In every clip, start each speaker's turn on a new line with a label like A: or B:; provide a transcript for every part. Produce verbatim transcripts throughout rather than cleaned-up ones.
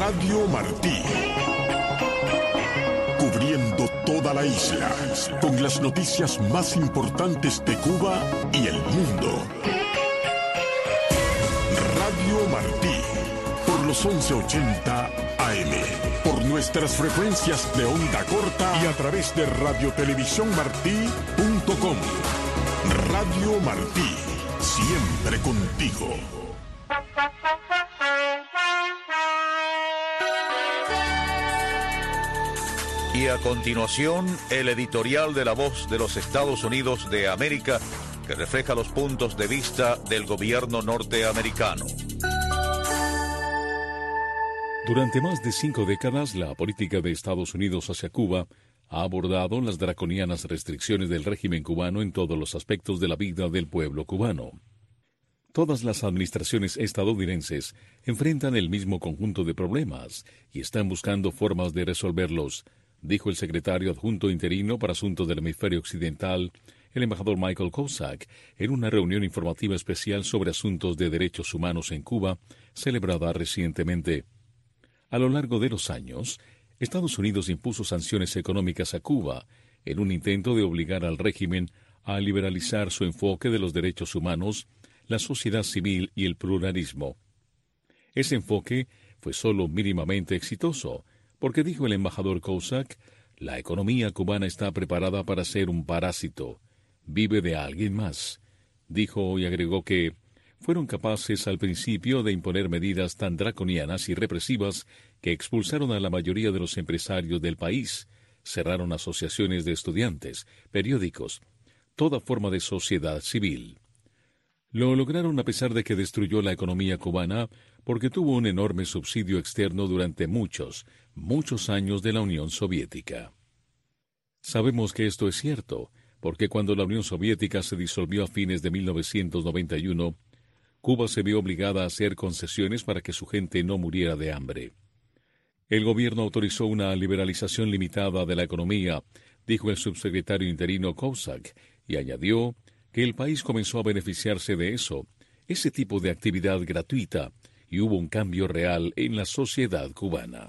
A: Radio Martí. Cubriendo toda la isla, con las noticias más importantes de Cuba y el mundo. Radio Martí, por los once ochenta A M, por nuestras frecuencias de onda corta y a través de radio televisión martí punto com. Radio Martí, siempre contigo.
B: Y a continuación, el editorial de La Voz de los Estados Unidos de América, que refleja los puntos de vista del gobierno norteamericano.
C: Durante más de cinco décadas, la política de Estados Unidos hacia Cuba ha abordado las draconianas restricciones del régimen cubano en todos los aspectos de la vida del pueblo cubano. Todas las administraciones estadounidenses enfrentan el mismo conjunto de problemas y están buscando formas de resolverlos, dijo el secretario adjunto interino para asuntos del hemisferio occidental, el embajador Michael Kozak, en una reunión informativa especial sobre asuntos de derechos humanos en Cuba, celebrada recientemente. A lo largo de los años, Estados Unidos impuso sanciones económicas a Cuba en un intento de obligar al régimen a liberalizar su enfoque de los derechos humanos, la sociedad civil y el pluralismo. Ese enfoque fue solo mínimamente exitoso, porque dijo el embajador Kozak, la economía cubana está preparada para ser un parásito, vive de alguien más. Dijo y agregó que fueron capaces al principio de imponer medidas tan draconianas y represivas que expulsaron a la mayoría de los empresarios del país, cerraron asociaciones de estudiantes, periódicos, toda forma de sociedad civil. Lo lograron a pesar de que destruyó la economía cubana porque tuvo un enorme subsidio externo durante muchos, muchos años de la Unión Soviética. Sabemos que esto es cierto, porque cuando la Unión Soviética se disolvió a fines de mil novecientos noventa y uno, Cuba se vio obligada a hacer concesiones para que su gente no muriera de hambre. El gobierno autorizó una liberalización limitada de la economía, dijo el subsecretario interino Kozak, y añadió que el país comenzó a beneficiarse de eso, ese tipo de actividad gratuita, y hubo un cambio real en la sociedad cubana.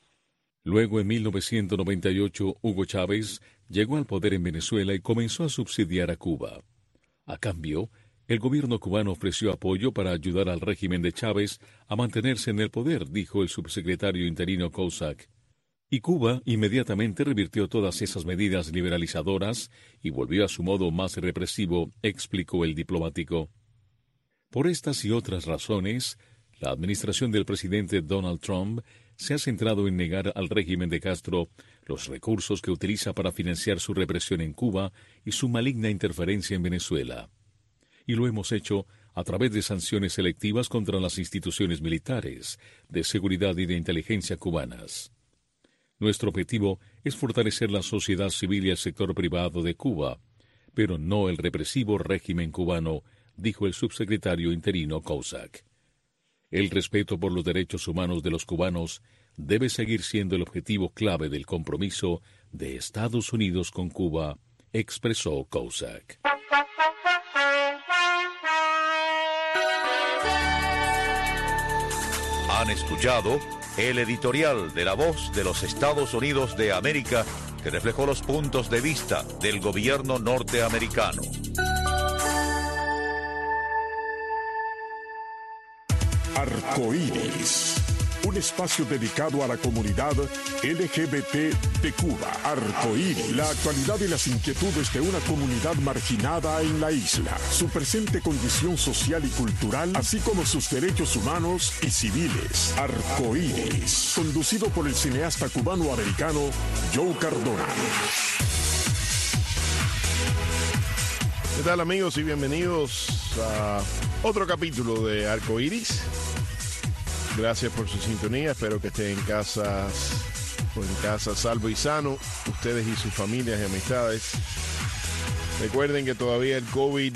C: Luego, en mil novecientos noventa y ocho, Hugo Chávez llegó al poder en Venezuela y comenzó a subsidiar a Cuba. A cambio, el gobierno cubano ofreció apoyo para ayudar al régimen de Chávez a mantenerse en el poder, dijo el subsecretario interino Kozak. Y Cuba inmediatamente revirtió todas esas medidas liberalizadoras y volvió a su modo más represivo, explicó el diplomático. Por estas y otras razones, la administración del presidente Donald Trump se ha centrado en negar al régimen de Castro los recursos que utiliza para financiar su represión en Cuba y su maligna interferencia en Venezuela. Y lo hemos hecho a través de sanciones selectivas contra las instituciones militares, de seguridad y de inteligencia cubanas. Nuestro objetivo es fortalecer la sociedad civil y el sector privado de Cuba, pero no el represivo régimen cubano, dijo el subsecretario interino Kozak. El respeto por los derechos humanos de los cubanos debe seguir siendo el objetivo clave del compromiso de Estados Unidos con Cuba, expresó Kozak.
B: Han escuchado el editorial de La Voz de los Estados Unidos de América, que reflejó los puntos de vista del gobierno norteamericano.
A: Arcoíris, un espacio dedicado a la comunidad L G B T de Cuba. Arcoíris, la actualidad y las inquietudes de una comunidad marginada en la isla, su presente condición social y cultural, así como sus derechos humanos y civiles. Arcoíris, conducido por el cineasta cubano-americano Joe Cardona.
D: ¿Qué tal, amigos? Y bienvenidos a otro capítulo de Arcoíris. Gracias por su sintonía. Espero que estén en casa, o en casa salvo y sano, ustedes y sus familias y amistades. Recuerden que todavía el COVID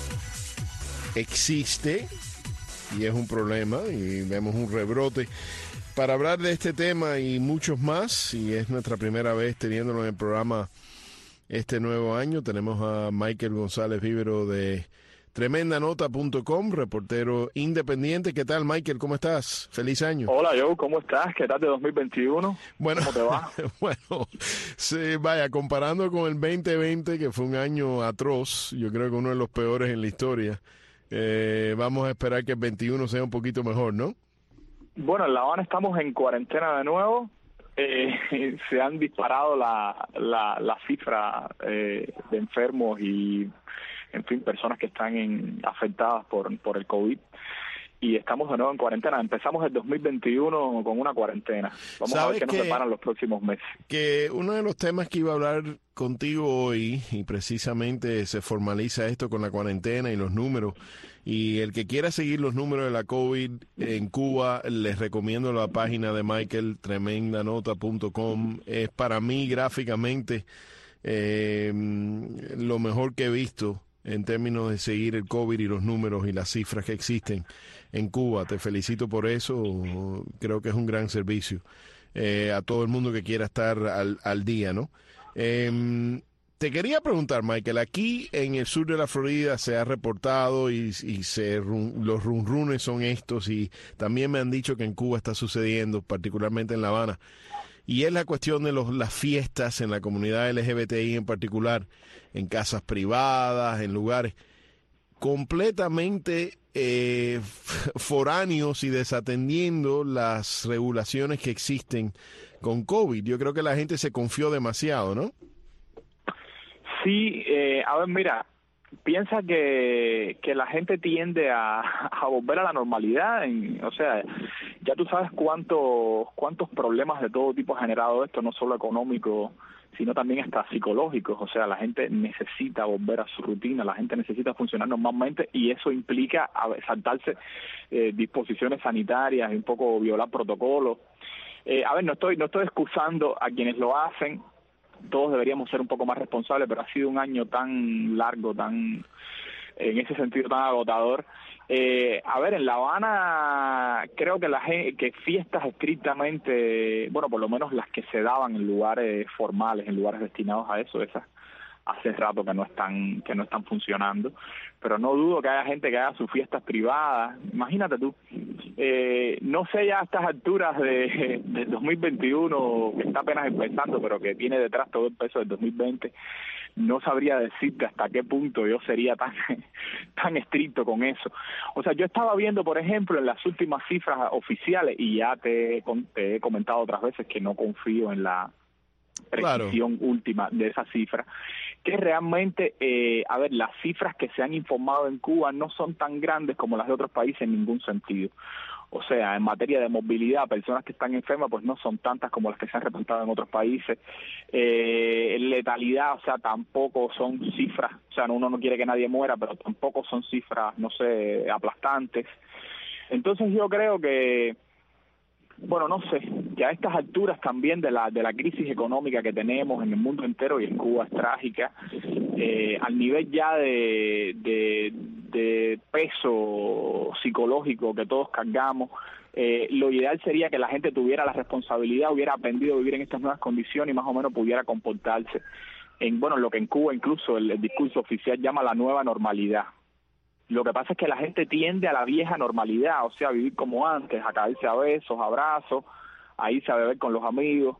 D: existe y es un problema y vemos un rebrote. Para hablar de este tema y muchos más, y es nuestra primera vez teniéndolo en el programa este nuevo año, tenemos a Michael González Vivero de tremenda nota punto com, reportero independiente. ¿Qué tal, Michael? ¿Cómo estás? Feliz año.
E: Hola, Joe, ¿cómo estás? ¿Qué tal de dos mil veintiuno?
D: Bueno,
E: ¿Cómo te va?
D: Bueno, sí, vaya, comparando con el veinte veinte, que fue un año atroz, yo creo que uno de los peores en la historia, eh, vamos a esperar que el veintiuno sea un poquito mejor, ¿no?
E: Bueno, en La Habana estamos en cuarentena de nuevo. Eh, se han disparado la, la, la cifra eh, de enfermos y, en fin, personas que están en, afectadas por, por el COVID. Y estamos de nuevo en cuarentena. Empezamos el dos mil veintiuno con una cuarentena. Vamos a ver qué nos deparan los próximos meses.
D: Que uno de los temas que iba a hablar contigo hoy, y precisamente se formaliza esto con la cuarentena y los números, y el que quiera seguir los números de la COVID en Cuba, les recomiendo la página de Michael, tremenda nota punto com. Es para mí gráficamente eh, lo mejor que he visto en términos de seguir el COVID y los números y las cifras que existen en Cuba. Te felicito por eso, creo que es un gran servicio eh, a todo el mundo que quiera estar al, al día, ¿no? Eh, te quería preguntar, Michael, aquí en el sur de la Florida se ha reportado y, y se los runrunes son estos, y también me han dicho que en Cuba está sucediendo, particularmente en La Habana, y es la cuestión de los, las fiestas en la comunidad L G B T I en particular, en casas privadas, en lugares completamente eh, foráneos y desatendiendo las regulaciones que existen con COVID. Yo creo que la gente se confió demasiado, ¿no?
E: Sí, eh, a ver, mira, piensa que, que la gente tiende a, a volver a la normalidad. En, o sea, ya tú sabes cuántos cuántos problemas de todo tipo ha generado esto, no solo económico, sino también hasta psicológicos. O sea, la gente necesita volver a su rutina, la gente necesita funcionar normalmente, y eso implica a ver, saltarse eh, disposiciones sanitarias y un poco violar protocolos. Eh, a ver, no estoy no estoy excusando a quienes lo hacen. Todos deberíamos ser un poco más responsables, pero ha sido un año tan largo, tan en ese sentido tan agotador. Eh, a ver, en La Habana creo que la gente, que fiestas estrictamente, bueno, por lo menos las que se daban en lugares formales, en lugares destinados a eso, esas hace rato que no están que no están funcionando, pero no dudo que haya gente que haga sus fiestas privadas. Imagínate tú, eh, no sé ya a estas alturas de, de dos mil veintiuno, que está apenas empezando, pero que tiene detrás todo el peso del dos mil veinte, no sabría decirte hasta qué punto yo sería tan tan estricto con eso. O sea, yo estaba viendo, por ejemplo, en las últimas cifras oficiales, y ya te, te he comentado otras veces que no confío en la precisión claro. última de esa cifra, que realmente, eh, a ver, las cifras que se han informado en Cuba no son tan grandes como las de otros países en ningún sentido. O sea, en materia de movilidad, personas que están enfermas, pues no son tantas como las que se han reportado en otros países. Eh, letalidad, o sea, tampoco son cifras, o sea, uno no quiere que nadie muera, pero tampoco son cifras, no sé, aplastantes. Entonces yo creo que, bueno, no sé, que a estas alturas también de la de la crisis económica que tenemos en el mundo entero, y en Cuba es trágica, eh, al nivel ya de, de, de peso psicológico que todos cargamos, eh, lo ideal sería que la gente tuviera la responsabilidad, hubiera aprendido a vivir en estas nuevas condiciones y más o menos pudiera comportarse en, bueno, lo que en Cuba incluso el, el discurso oficial llama la nueva normalidad. Lo que pasa es que la gente tiende a la vieja normalidad, o sea, a vivir como antes, a caerse a besos, abrazos, a irse a beber con los amigos.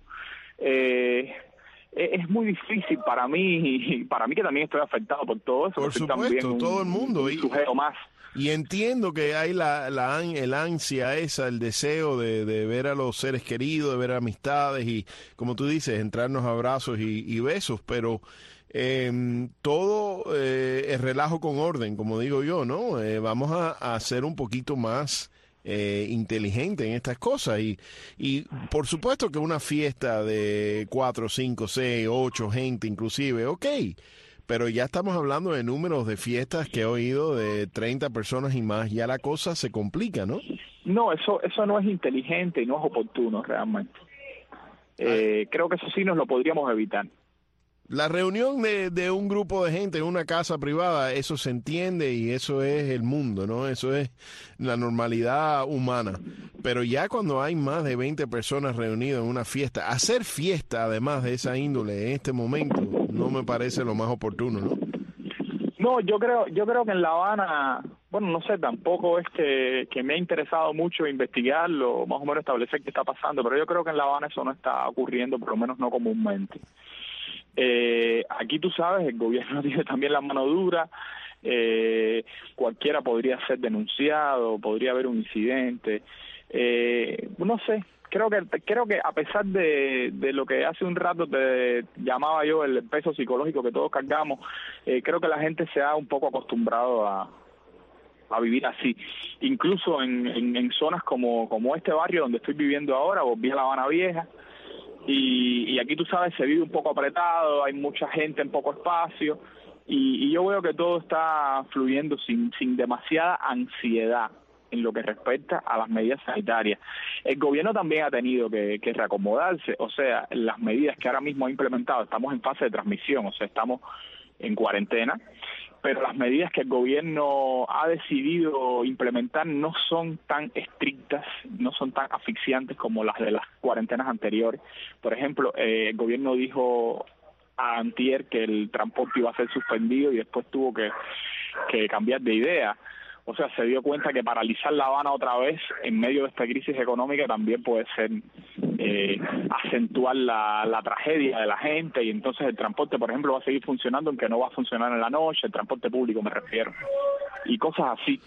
E: Eh, es muy difícil para mí, y para mí que también estoy afectado por todo eso.
D: Por supuesto, un, todo el mundo.
E: Un sujeto más.
D: Y entiendo que hay la, la el ansia esa, el deseo de, de ver a los seres queridos, de ver amistades y, como tú dices, entrarnos a abrazos y, y besos, pero Eh, todo eh, es relajo con orden, como digo yo, ¿no? Eh, vamos a, a ser un poquito más eh, inteligentes en estas cosas y, y por supuesto que una fiesta de cuatro, cinco, seis, ocho gente inclusive, ok, pero ya estamos hablando de números de fiestas que he oído de treinta personas y más, ya la cosa se complica, ¿no?
E: No, eso, eso no es inteligente y no es oportuno realmente. Eh, creo que eso sí nos lo podríamos evitar.
D: La reunión de, de un grupo de gente en una casa privada, eso se entiende y eso es el mundo, ¿no? Eso es la normalidad humana. Pero ya cuando hay más de veinte personas reunidas en una fiesta, hacer fiesta además de esa índole en este momento no me parece lo más oportuno, ¿no?
E: No, yo creo, yo creo que en La Habana, bueno, no sé, tampoco es que, que me ha interesado mucho investigarlo, más o menos establecer qué está pasando, pero yo creo que en La Habana eso no está ocurriendo, por lo menos no comúnmente. Eh, aquí tú sabes, el gobierno tiene también la mano dura, eh, cualquiera podría ser denunciado, podría haber un incidente, eh, no sé. Creo que creo que a pesar de, de lo que hace un rato te llamaba yo el peso psicológico que todos cargamos, eh, creo que la gente se ha un poco acostumbrado a, a vivir así. Incluso en, en, en zonas como, como este barrio donde estoy viviendo ahora, volví a La Habana Vieja, y, y aquí tú sabes, se vive un poco apretado, hay mucha gente en poco espacio, y, y yo veo que todo está fluyendo sin, sin demasiada ansiedad en lo que respecta a las medidas sanitarias. El gobierno también ha tenido que, que reacomodarse, o sea, las medidas que ahora mismo ha implementado, estamos en fase de transmisión, o sea, estamos en cuarentena, pero las medidas que el gobierno ha decidido implementar no son tan estrictas, no son tan asfixiantes como las de las cuarentenas anteriores. Por ejemplo, eh, el gobierno dijo a antier que el transporte iba a ser suspendido y después tuvo que, que cambiar de idea. O sea, se dio cuenta que paralizar La Habana otra vez en medio de esta crisis económica también puede ser eh, acentuar la, la tragedia de la gente, y entonces el transporte, por ejemplo, va a seguir funcionando, aunque no va a funcionar en la noche, el transporte público me refiero, y cosas así.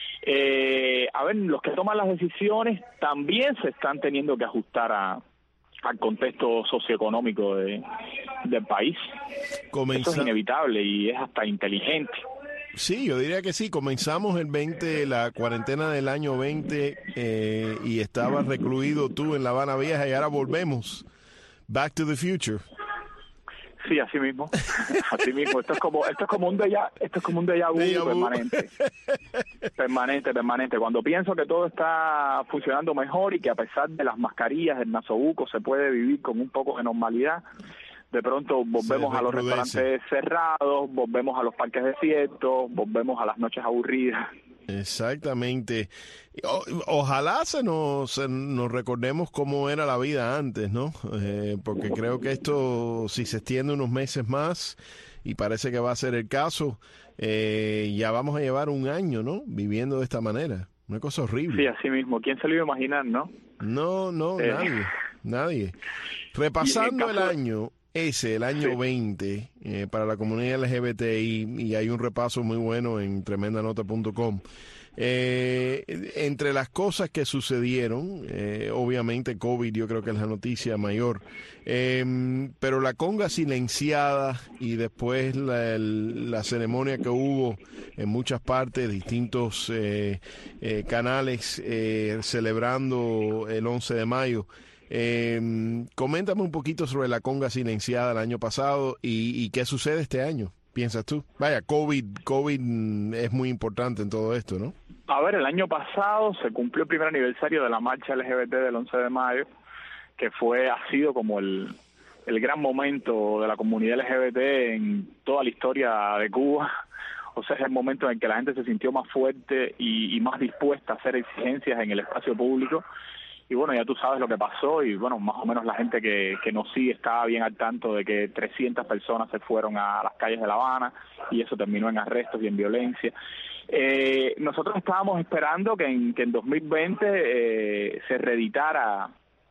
E: Eh, a ver, los que toman las decisiones también se están teniendo que ajustar a al contexto socioeconómico de, del país. Comenza... Eso es inevitable y es hasta inteligente.
D: Sí, yo diría que sí. Comenzamos el veinte, la cuarentena del año veinte, eh, y estabas recluido tú en La Habana Vieja, y ahora volvemos. Back to the future.
E: Sí, así mismo. Así mismo. Esto es como, esto es como un déjà, esto es como un déjà vu, déjà vu. permanente. Permanente, permanente. Cuando pienso que todo está funcionando mejor y que a pesar de las mascarillas, del nasobuco, se puede vivir con un poco de normalidad, de pronto volvemos a los restaurantes cerrados, volvemos a los parques desiertos, volvemos a las noches aburridas.
D: Exactamente. O, ojalá se nos, se nos recordemos cómo era la vida antes, ¿no? Eh, porque creo que esto, si se extiende unos meses más, y parece que va a ser el caso, eh, ya vamos a llevar un año, ¿no? Viviendo de esta manera. Una cosa horrible.
E: Sí, así mismo. ¿Quién se lo iba a imaginar, no?
D: No, no, eh. nadie. Nadie. Repasando el año... Ese, el año sí. veinte, eh, para la comunidad L G B T I, y hay un repaso muy bueno en tremenda nota punto com. Eh, entre las cosas que sucedieron, eh, obviamente COVID yo creo que es la noticia mayor, eh, pero la conga silenciada y después la, el, la ceremonia que hubo en muchas partes, distintos eh, eh, canales eh, celebrando el once de mayo. Eh, coméntame un poquito sobre la conga silenciada el año pasado y, y qué sucede este año, piensas tú. Vaya, COVID, COVID es muy importante en todo esto, ¿no?
E: A ver, el año pasado se cumplió el primer aniversario de la marcha L G B T del once de mayo, que fue ha sido como el, el gran momento de la comunidad L G B T en toda la historia de Cuba. O sea, es el momento en el que la gente se sintió más fuerte y, y más dispuesta a hacer exigencias en el espacio público. Y bueno, ya tú sabes lo que pasó, y bueno, más o menos la gente que, que nos sigue estaba bien al tanto de que trescientas personas se fueron a las calles de La Habana, y eso terminó en arrestos y en violencia. Eh, nosotros estábamos esperando que en, que en dos mil veinte eh, se reeditara,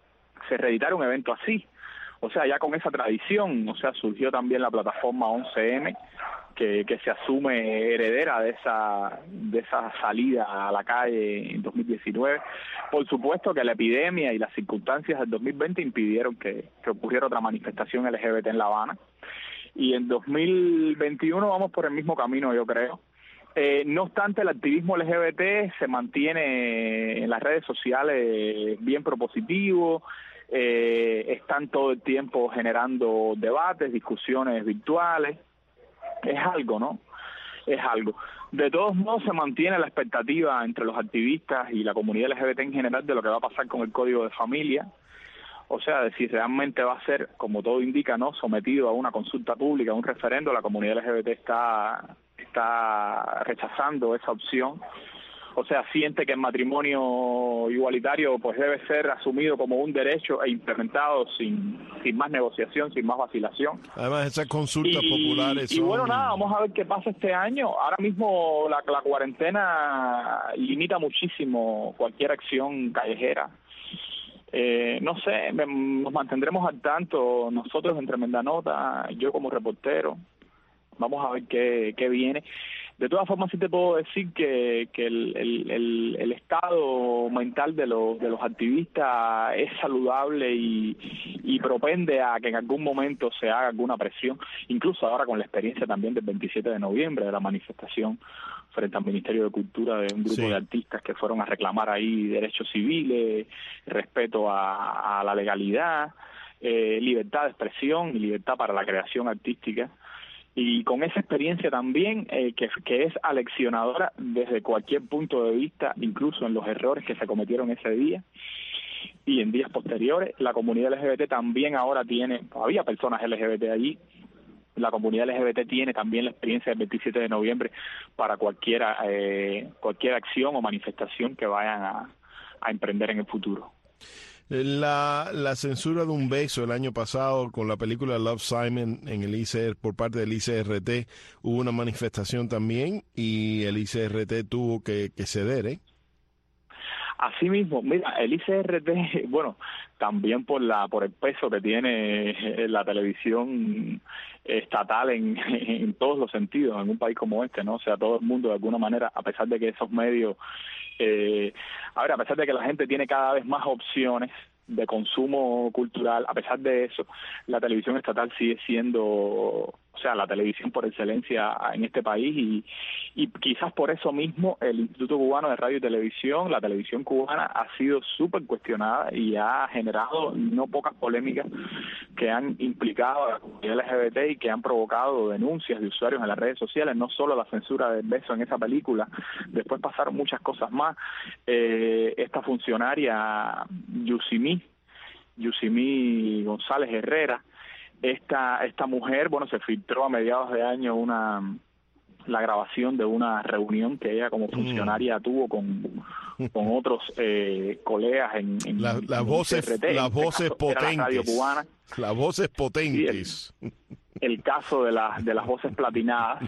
E: se reeditara un evento así. O sea, ya con esa tradición, o sea, surgió también la plataforma once eme, que, que se asume heredera de esa de esa salida a la calle en dos mil diecinueve. Por supuesto que la epidemia y las circunstancias del dos mil veinte impidieron que, que ocurriera otra manifestación L G B T en La Habana. Y en dos mil veintiuno vamos por el mismo camino, yo creo. Eh, no obstante, el activismo L G B T se mantiene en las redes sociales bien propositivo. Eh, están todo el tiempo generando debates, discusiones virtuales. Es algo, ¿no? Es algo. De todos modos, se mantiene la expectativa entre los activistas y la comunidad L G B T en general de lo que va a pasar con el Código de Familia. O sea, de si realmente va a ser, como todo indica, ¿no?, sometido a una consulta pública, a un referendo. La comunidad L G B T está, está rechazando esa opción. o sea, siente que el matrimonio igualitario pues debe ser asumido como un derecho e implementado sin, sin más negociación, sin más vacilación.
D: Además, esas consultas
E: y,
D: populares
E: y
D: son...
E: bueno, nada, vamos a ver qué pasa este año. Ahora mismo la, la cuarentena limita muchísimo cualquier acción callejera. Eh, no sé, nos mantendremos al tanto nosotros en Tremenda Nota, yo como reportero. Vamos a ver qué, qué viene. De todas formas, sí te puedo decir que, que el, el, el, el estado mental de los, de los activistas es saludable y, y propende a que en algún momento se haga alguna presión, incluso ahora con la experiencia también del veintisiete de noviembre, de la manifestación frente al Ministerio de Cultura de un grupo sí. de artistas que fueron a reclamar ahí derechos civiles, respeto a, a la legalidad, eh, libertad de expresión y libertad para la creación artística. Y con esa experiencia también, eh, que, que es aleccionadora desde cualquier punto de vista, incluso en los errores que se cometieron ese día y en días posteriores, la comunidad L G B T también ahora tiene, había personas L G B T allí, la comunidad L G B T tiene también la experiencia del veintisiete de noviembre para cualquier, eh, cualquier acción o manifestación que vayan a, a emprender en el futuro.
D: La, la censura de un beso el año pasado con la película Love, Simon en el I C R por parte del I C R T, hubo una manifestación también y el I C R T tuvo que, que ceder, ¿eh?
E: Así mismo, mira, el I C R T, bueno, también por la por el peso que tiene la televisión estatal en, en todos los sentidos, en un país como este, ¿no? O sea, todo el mundo de alguna manera, a pesar de que esos medios, eh, a ver, a pesar de que la gente tiene cada vez más opciones de consumo cultural, a pesar de eso, la televisión estatal sigue siendo, o sea, la televisión por excelencia en este país y, y quizás por eso mismo el Instituto Cubano de Radio y Televisión, la televisión cubana, ha sido súper cuestionada y ha generado no pocas polémicas que han implicado a la comunidad L G B T y que han provocado denuncias de usuarios en las redes sociales, no solo la censura del beso en esa película, después pasaron muchas cosas más. Eh, esta funcionaria, Yusimí, Yusimí González Herrera, esta esta mujer, bueno, se filtró a mediados de año una la grabación de una reunión que ella como funcionaria mm. tuvo con con otros eh, colegas en, en
D: las la voces C R T, las voces potentes,
E: la radio cubana,
D: las voces potentes,
E: sí, el, el caso de las de las voces platinadas.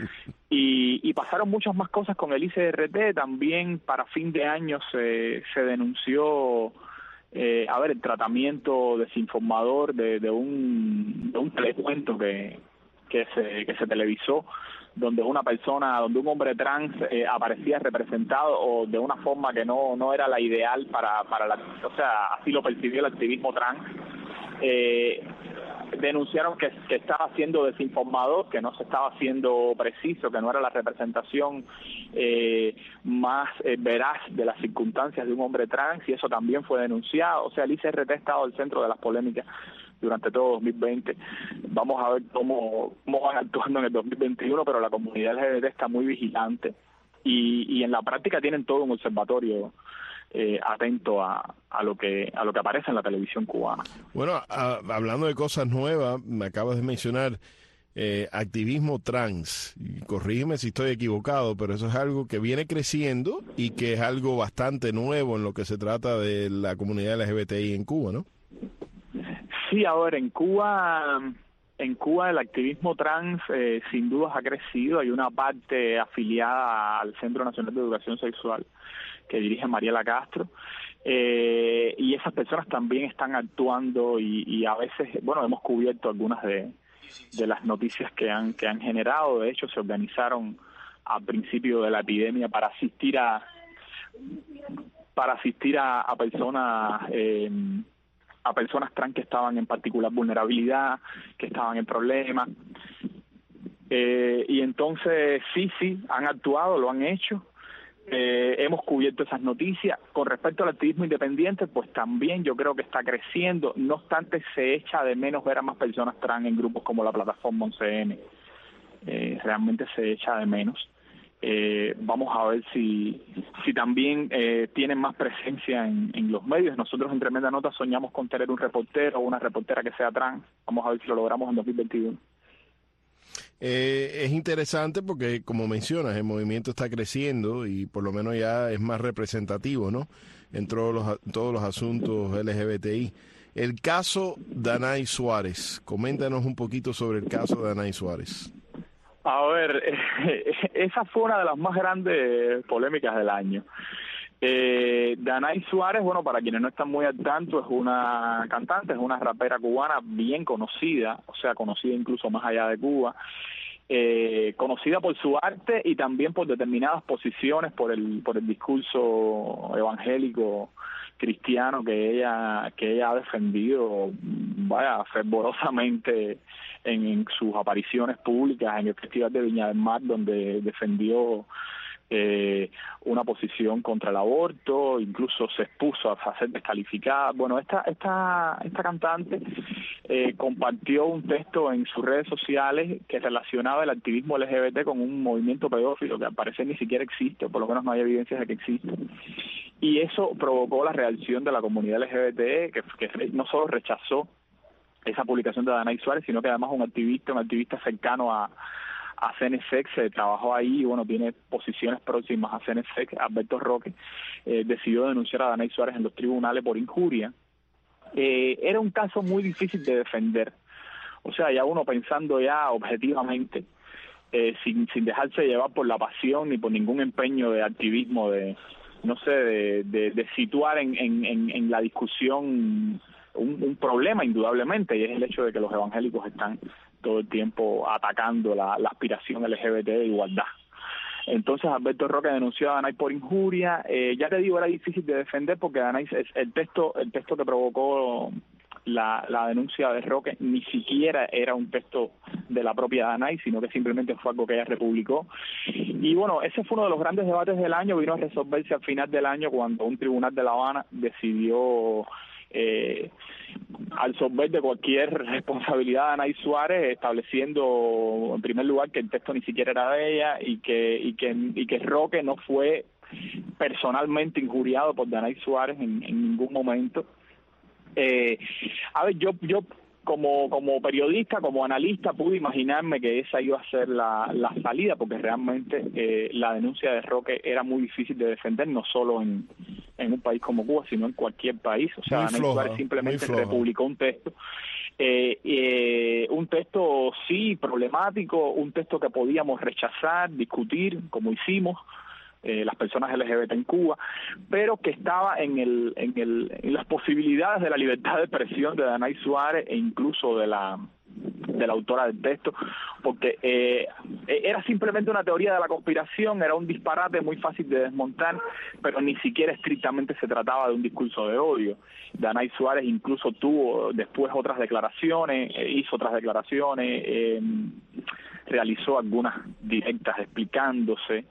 E: Y, y pasaron muchas más cosas con el I C R T. También para fin de año se se denunció Eh, a ver, el tratamiento desinformador de, de un de un telecuento que que se que se televisó, donde una persona, donde un hombre trans eh, aparecía representado o de una forma que no no era la ideal para para la, o sea, así lo percibió el activismo trans. Eh, denunciaron que, que estaba siendo desinformador, que no se estaba haciendo preciso, que no era la representación eh, más eh, veraz de las circunstancias de un hombre trans, y eso también fue denunciado. O sea, el I C R T ha estado al centro de las polémicas durante todo dos mil veinte. Vamos a ver cómo, cómo van actuando en el dos mil veintiuno, pero la comunidad L G B T está muy vigilante y, y en la práctica tienen todo un observatorio Eh, atento a, a lo que a lo que aparece en la televisión cubana.
D: Bueno, a, hablando de cosas nuevas, me acabas de mencionar eh, activismo trans. Corrígeme si estoy equivocado, pero eso es algo que viene creciendo y que es algo bastante nuevo en lo que se trata de la comunidad L G B T I en Cuba, ¿no?
E: Sí, ahora en Cuba, en Cuba el activismo trans eh, sin dudas ha crecido. Hay una parte afiliada al Centro Nacional de Educación Sexual que dirige Mariela Castro, eh, y esas personas también están actuando y, y a veces, bueno, hemos cubierto algunas de, de las noticias que han que han generado. De hecho, se organizaron al principio de la epidemia para asistir a para asistir a, a personas eh, a personas trans que estaban en particular vulnerabilidad, que estaban en problemas, eh, y entonces sí, sí, han actuado, lo han hecho. Eh, hemos cubierto esas noticias. Con respecto al activismo independiente, pues también yo creo que está creciendo. No obstante, se echa de menos ver a más personas trans en grupos como la plataforma once eme. Eh, realmente se echa de menos. Eh, vamos a ver si si también eh, tienen más presencia en, en los medios. Nosotros en Tremenda Nota soñamos con tener un reportero o una reportera que sea trans. Vamos a ver si lo logramos en dos mil veintiuno.
D: Eh, es interesante porque, como mencionas, el movimiento está creciendo y por lo menos ya es más representativo, ¿no? En todos los, todos los asuntos L G B T I. El caso Danay Suárez. Coméntanos un poquito sobre el caso de Danay Suárez.
E: A ver, esa fue una de las más grandes polémicas del año. Eh, Danay Suárez, bueno, para quienes no están muy al tanto, es una cantante, es una rapera cubana bien conocida, o sea, conocida incluso más allá de Cuba, eh, conocida por su arte y también por determinadas posiciones, por el por el discurso evangélico cristiano que ella que ella ha defendido, vaya, fervorosamente en, en sus apariciones públicas en el Festival de Viña del Mar, donde defendió Eh, una posición contra el aborto, incluso se expuso a ser descalificada. Bueno, esta esta esta cantante eh, compartió un texto en sus redes sociales que relacionaba el activismo L G B T con un movimiento pedófilo que al parecer ni siquiera existe, o por lo menos no hay evidencias de que existe. Y eso provocó la reacción de la comunidad L G B T, que, que no solo rechazó esa publicación de Danay Suárez, sino que además un activista, un activista cercano a a C N S E C, se trabajó ahí y bueno, tiene posiciones próximas a C N S E C, Alberto Roque, eh, decidió denunciar a Danay Suárez en los tribunales por injuria. Eh, era un caso muy difícil de defender, o sea, ya uno pensando ya objetivamente, eh, sin, sin dejarse llevar por la pasión ni por ningún empeño de activismo, de no sé, de, de, de situar en, en, en, en la discusión un, un problema indudablemente, y es el hecho de que los evangélicos están todo el tiempo atacando la, la aspiración L G B T de igualdad. Entonces Alberto Roque denunció a Danay por injuria. Eh, ya te digo, era difícil de defender porque Danay, el texto el texto que provocó la, la denuncia de Roque ni siquiera era un texto de la propia Danay, sino que simplemente fue algo que ella republicó. Y bueno, ese fue uno de los grandes debates del año, vino a resolverse al final del año cuando un tribunal de La Habana decidió Eh, absolver de cualquier responsabilidad a Danay Suárez, estableciendo en primer lugar que el texto ni siquiera era de ella y que y que y que Roque no fue personalmente injuriado por Danay Suárez en, en ningún momento. Eh, a ver, yo yo como como periodista, como analista, pude imaginarme que esa iba a ser la, la salida, porque realmente eh, la denuncia de Roque era muy difícil de defender, no solo en, en un país como Cuba, sino en cualquier país. O sea, Danay Suárez simplemente republicó un texto, eh, eh, un texto sí problemático, un texto que podíamos rechazar, discutir, como hicimos, Eh, las personas L G B T en Cuba, pero que estaba en el, en el en las posibilidades de la libertad de expresión de Danay Suárez e incluso de la de la autora del texto, porque eh, era simplemente una teoría de la conspiración, era un disparate muy fácil de desmontar, pero ni siquiera estrictamente se trataba de un discurso de odio. Danay Suárez incluso tuvo después otras declaraciones, eh, hizo otras declaraciones, eh, realizó algunas directas explicándose.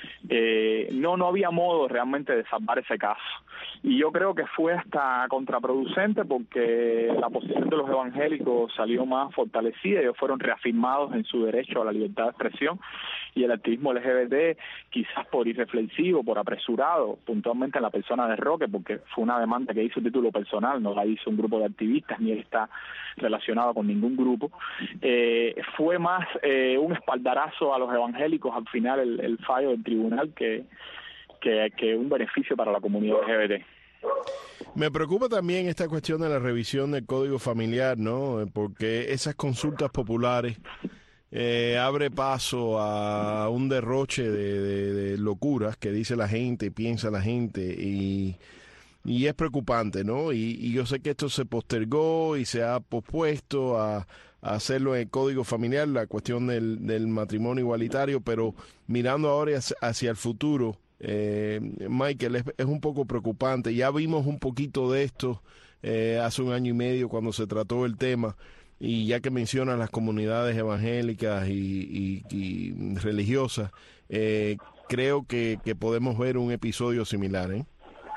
E: Eh, no, no había modo realmente de salvar ese caso. Y yo creo que fue hasta contraproducente porque la posición de los evangélicos salió más fortalecida, ellos fueron reafirmados en su derecho a la libertad de expresión, y el activismo L G B T, quizás por irreflexivo, por apresurado, puntualmente en la persona de Roque, porque fue una demanda que hizo a título personal, no la hizo un grupo de activistas, ni él está relacionado con ningún grupo, eh, fue más eh, un espaldarazo a los evangélicos al final el, el fallo del tribunal que, que, que un beneficio para la comunidad L G B T.
D: Me preocupa también esta cuestión de la revisión del Código Familiar, ¿no? Porque esas consultas populares eh, abre paso a un derroche de, de, de locuras que dice la gente, piensa la gente, y, y es preocupante, ¿no? Y, y yo sé que esto se postergó y se ha pospuesto a, a hacerlo en el Código Familiar, la cuestión del, del matrimonio igualitario, pero mirando ahora hacia, hacia el futuro, eh, Michael, es, es un poco preocupante. Ya vimos un poquito de esto eh, hace un año y medio cuando se trató el tema. Y ya que mencionas las comunidades evangélicas y, y, y religiosas, eh, creo que, que podemos ver un episodio similar, ¿eh?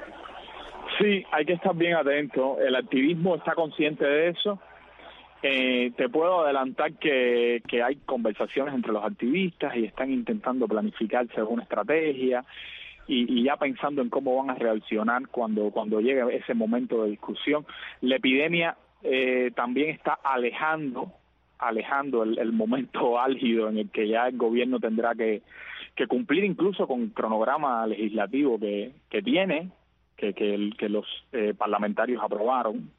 E: Sí, hay que estar bien atento. El activismo está consciente de eso. Eh, te puedo adelantar que, que hay conversaciones entre los activistas y están intentando planificarse alguna estrategia y, y ya pensando en cómo van a reaccionar cuando, cuando llegue ese momento de discusión. La epidemia Eh, también está alejando alejando el, el momento álgido en el que ya el gobierno tendrá que, que cumplir incluso con el cronograma legislativo que, que tiene, que, que, el, que los eh, parlamentarios aprobaron.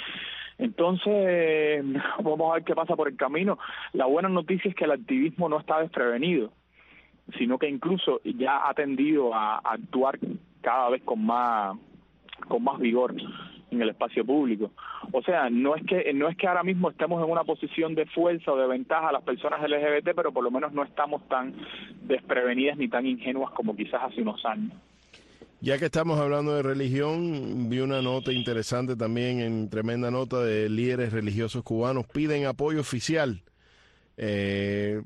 E: Entonces, vamos a ver qué pasa por el camino. La buena noticia es que el activismo no está desprevenido, sino que incluso ya ha tendido a, a actuar cada vez con más con más vigor en el espacio público. O sea, no es que no es que ahora mismo estemos en una posición de fuerza o de ventaja a las personas L G B T, pero por lo menos no estamos tan desprevenidas ni tan ingenuas como quizás hace unos años.
D: Ya que estamos hablando de religión, vi una nota interesante también, en Tremenda Nota, de líderes religiosos cubanos piden apoyo oficial eh,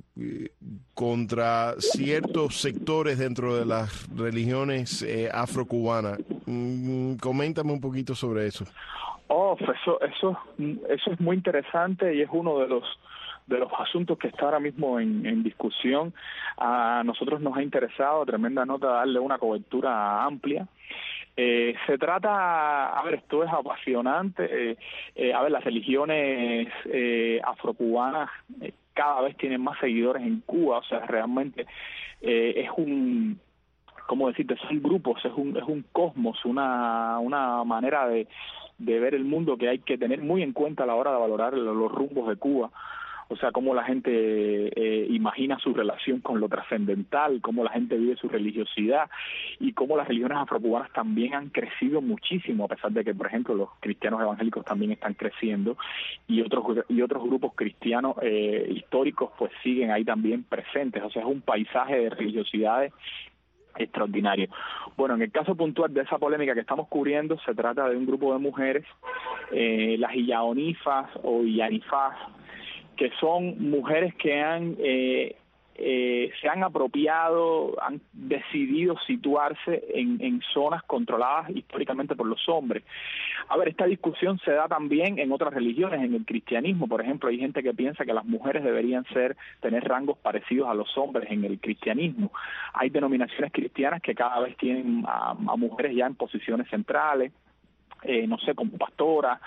D: contra ciertos sectores dentro de las religiones eh, afrocubanas. Mm, coméntame un poquito sobre eso.
E: Oh, eso, eso, eso es muy interesante y es uno de los de los asuntos que está ahora mismo en, en discusión. A nosotros nos ha interesado, Tremenda Nota, darle una cobertura amplia. Eh, se trata, a ver, esto es apasionante, eh, eh, a ver, las religiones eh, afrocubanas eh, cada vez tienen más seguidores en Cuba, o sea, realmente eh, es un, ¿cómo decirte? Son grupos, es un, es un cosmos, una, una manera de, de ver el mundo que hay que tener muy en cuenta a la hora de valorar los rumbos de Cuba. O sea, cómo la gente eh, imagina su relación con lo trascendental, cómo la gente vive su religiosidad y cómo las religiones afrocubanas también han crecido muchísimo, a pesar de que, por ejemplo, los cristianos evangélicos también están creciendo y otros y otros grupos cristianos eh, históricos pues siguen ahí también presentes. O sea, es un paisaje de religiosidades extraordinario. Bueno, en el caso puntual de esa polémica que estamos cubriendo, se trata de un grupo de mujeres, eh, las Illaonifas o Illanifas, que son mujeres que han eh, eh, se han apropiado, han decidido situarse en, en zonas controladas históricamente por los hombres. A ver, esta discusión se da también en otras religiones, en el cristianismo, por ejemplo, hay gente que piensa que las mujeres deberían ser tener rangos parecidos a los hombres en el cristianismo. Hay denominaciones cristianas que cada vez tienen a, a mujeres ya en posiciones centrales. Eh, no sé, como pastora.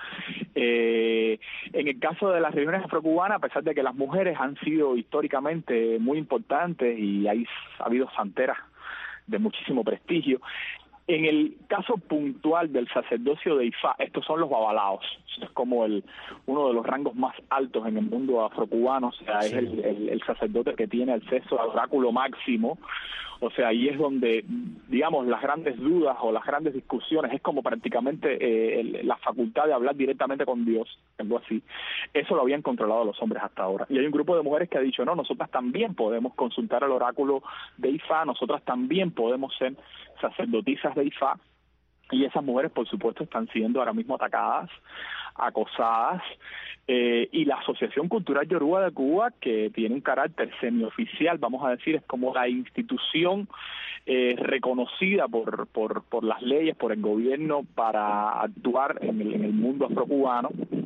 E: Eh, en el caso de las religiones afrocubanas, a pesar de que las mujeres han sido históricamente muy importantes y hay, ha habido santeras de muchísimo prestigio, en el caso puntual del sacerdocio de Ifá, estos son los babalaos, es como el uno de los rangos más altos en el mundo afrocubano, o sea, sí. es el, el, el sacerdote que tiene acceso al oráculo máximo. O sea, ahí es donde, digamos, las grandes dudas o las grandes discusiones, es como prácticamente eh, el, la facultad de hablar directamente con Dios, algo así. Eso lo habían controlado los hombres hasta ahora. Y hay un grupo de mujeres que ha dicho, no, nosotras también podemos consultar el oráculo de Ifá, nosotras también podemos ser sacerdotisas de Ifá. Y esas mujeres, por supuesto, están siendo ahora mismo atacadas, acosadas, eh, y la Asociación Cultural Yoruba de Cuba, que tiene un carácter semioficial, vamos a decir, es como la institución eh, reconocida por, por, por las leyes, por el gobierno para actuar en el, en el mundo afrocubano.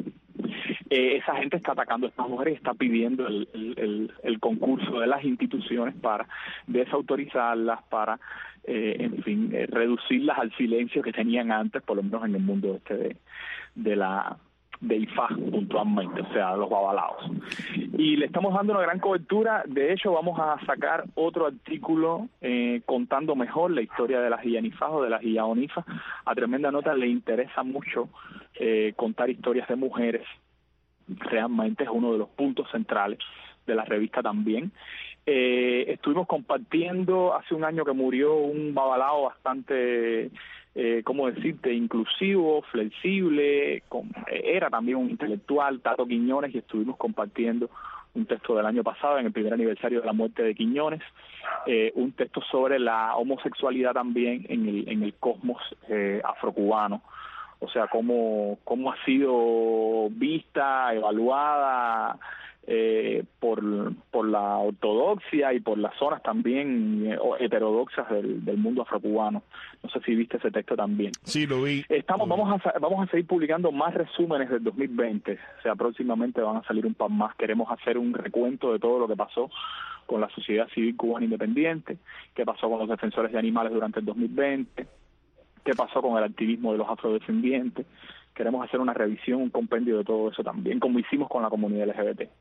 E: Eh, esa gente está atacando a estas mujeres y está pidiendo el, el, el, el concurso de las instituciones para desautorizarlas, para, eh, en fin, eh, reducirlas al silencio que tenían antes, por lo menos en el mundo este de, de la de Ifá puntualmente, o sea, los babalaos. Y le estamos dando una gran cobertura. De hecho, vamos a sacar otro artículo eh, contando mejor la historia de las Illanifas o de las Illaonifas. A Tremenda Nota le interesa mucho eh, contar historias de mujeres. Realmente es uno de los puntos centrales de la revista también. Eh, estuvimos compartiendo hace un año que murió un babalao bastante, eh, ¿cómo decirte?, inclusivo, flexible, con, eh, era también un intelectual, Tato Quiñones, y estuvimos compartiendo un texto del año pasado, en el primer aniversario de la muerte de Quiñones, eh, un texto sobre la homosexualidad también en el, en el cosmos eh, afrocubano. O sea, cómo, cómo ha sido vista, evaluada eh, por, por la ortodoxia y por las zonas también eh, heterodoxas del, del mundo afrocubano. No sé si viste ese texto también.
D: Sí, lo vi.
E: Estamos, vamos a, vamos a seguir publicando más resúmenes del dos mil veinte. O sea, próximamente van a salir un par más. Queremos hacer un recuento de todo lo que pasó con la sociedad civil cubana independiente, qué pasó con los defensores de animales durante el dos mil veinte, qué pasó con el activismo de los afrodescendientes. Queremos hacer una revisión, un compendio de todo eso también, como hicimos con la comunidad L G B T.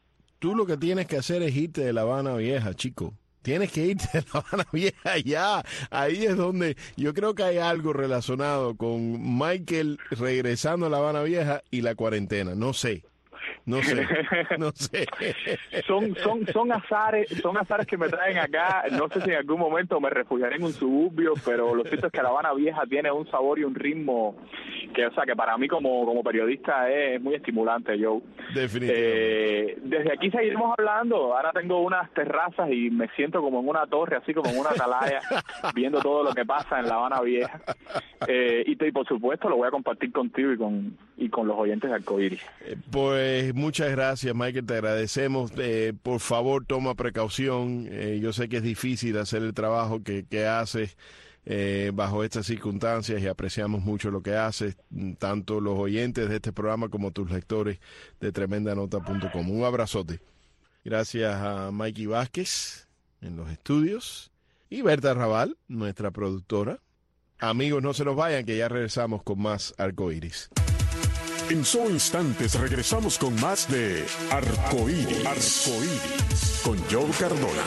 D: tú lo que tienes que hacer es irte de La Habana Vieja, chico. Tienes que irte de La Habana Vieja ya. Ahí es donde yo creo que hay algo relacionado con Michael regresando a La Habana Vieja y la cuarentena. No sé. No sé, no sé.
E: son, son, son azares, son azares que me traen acá. No sé si en algún momento me refugiaré en un suburbio, pero lo cierto es que La Habana Vieja tiene un sabor y un ritmo que, o sea, que para mí como, como periodista es muy estimulante, Joe.
D: Definitivamente.
E: Eh, desde aquí seguiremos hablando. Ahora tengo unas terrazas y me siento como en una torre, así como en una atalaya, viendo todo lo que pasa en La Habana Vieja. Eh, y, te, y por supuesto lo voy a compartir contigo y con, y con los oyentes de Arcoíris.
D: Eh, pues muchas gracias, Michael, te agradecemos. Eh, por favor, toma precaución. Eh, yo sé que es difícil hacer el trabajo que, que haces eh, bajo estas circunstancias y apreciamos mucho lo que haces, tanto los oyentes de este programa como tus lectores de tremenda nota punto com. Un abrazote. Gracias a Mikey Vázquez en los estudios y Berta Raval, nuestra productora. Amigos, no se nos vayan, que ya regresamos con más Arcoíris.
A: En solo instantes regresamos con más de Arcoíris, Arcoíris, con Joe Cardona.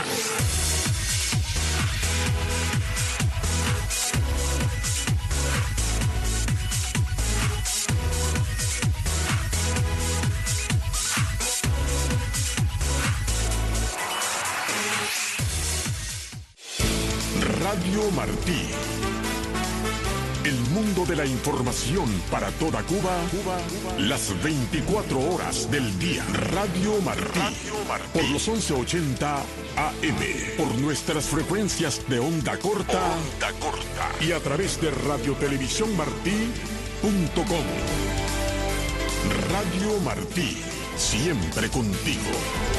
A: Radio Martí. El mundo de la información para toda Cuba, Cuba, Cuba, las veinticuatro horas del día. Radio Martí, Radio Martí, por los once ochenta A M, por nuestras frecuencias de onda corta, onda corta y a través de radiotelevisiónmartí punto com. Radio Martí, siempre contigo.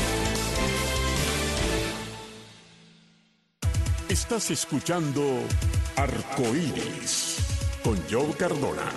A: Estás escuchando Arcoíris con Joe Cardona.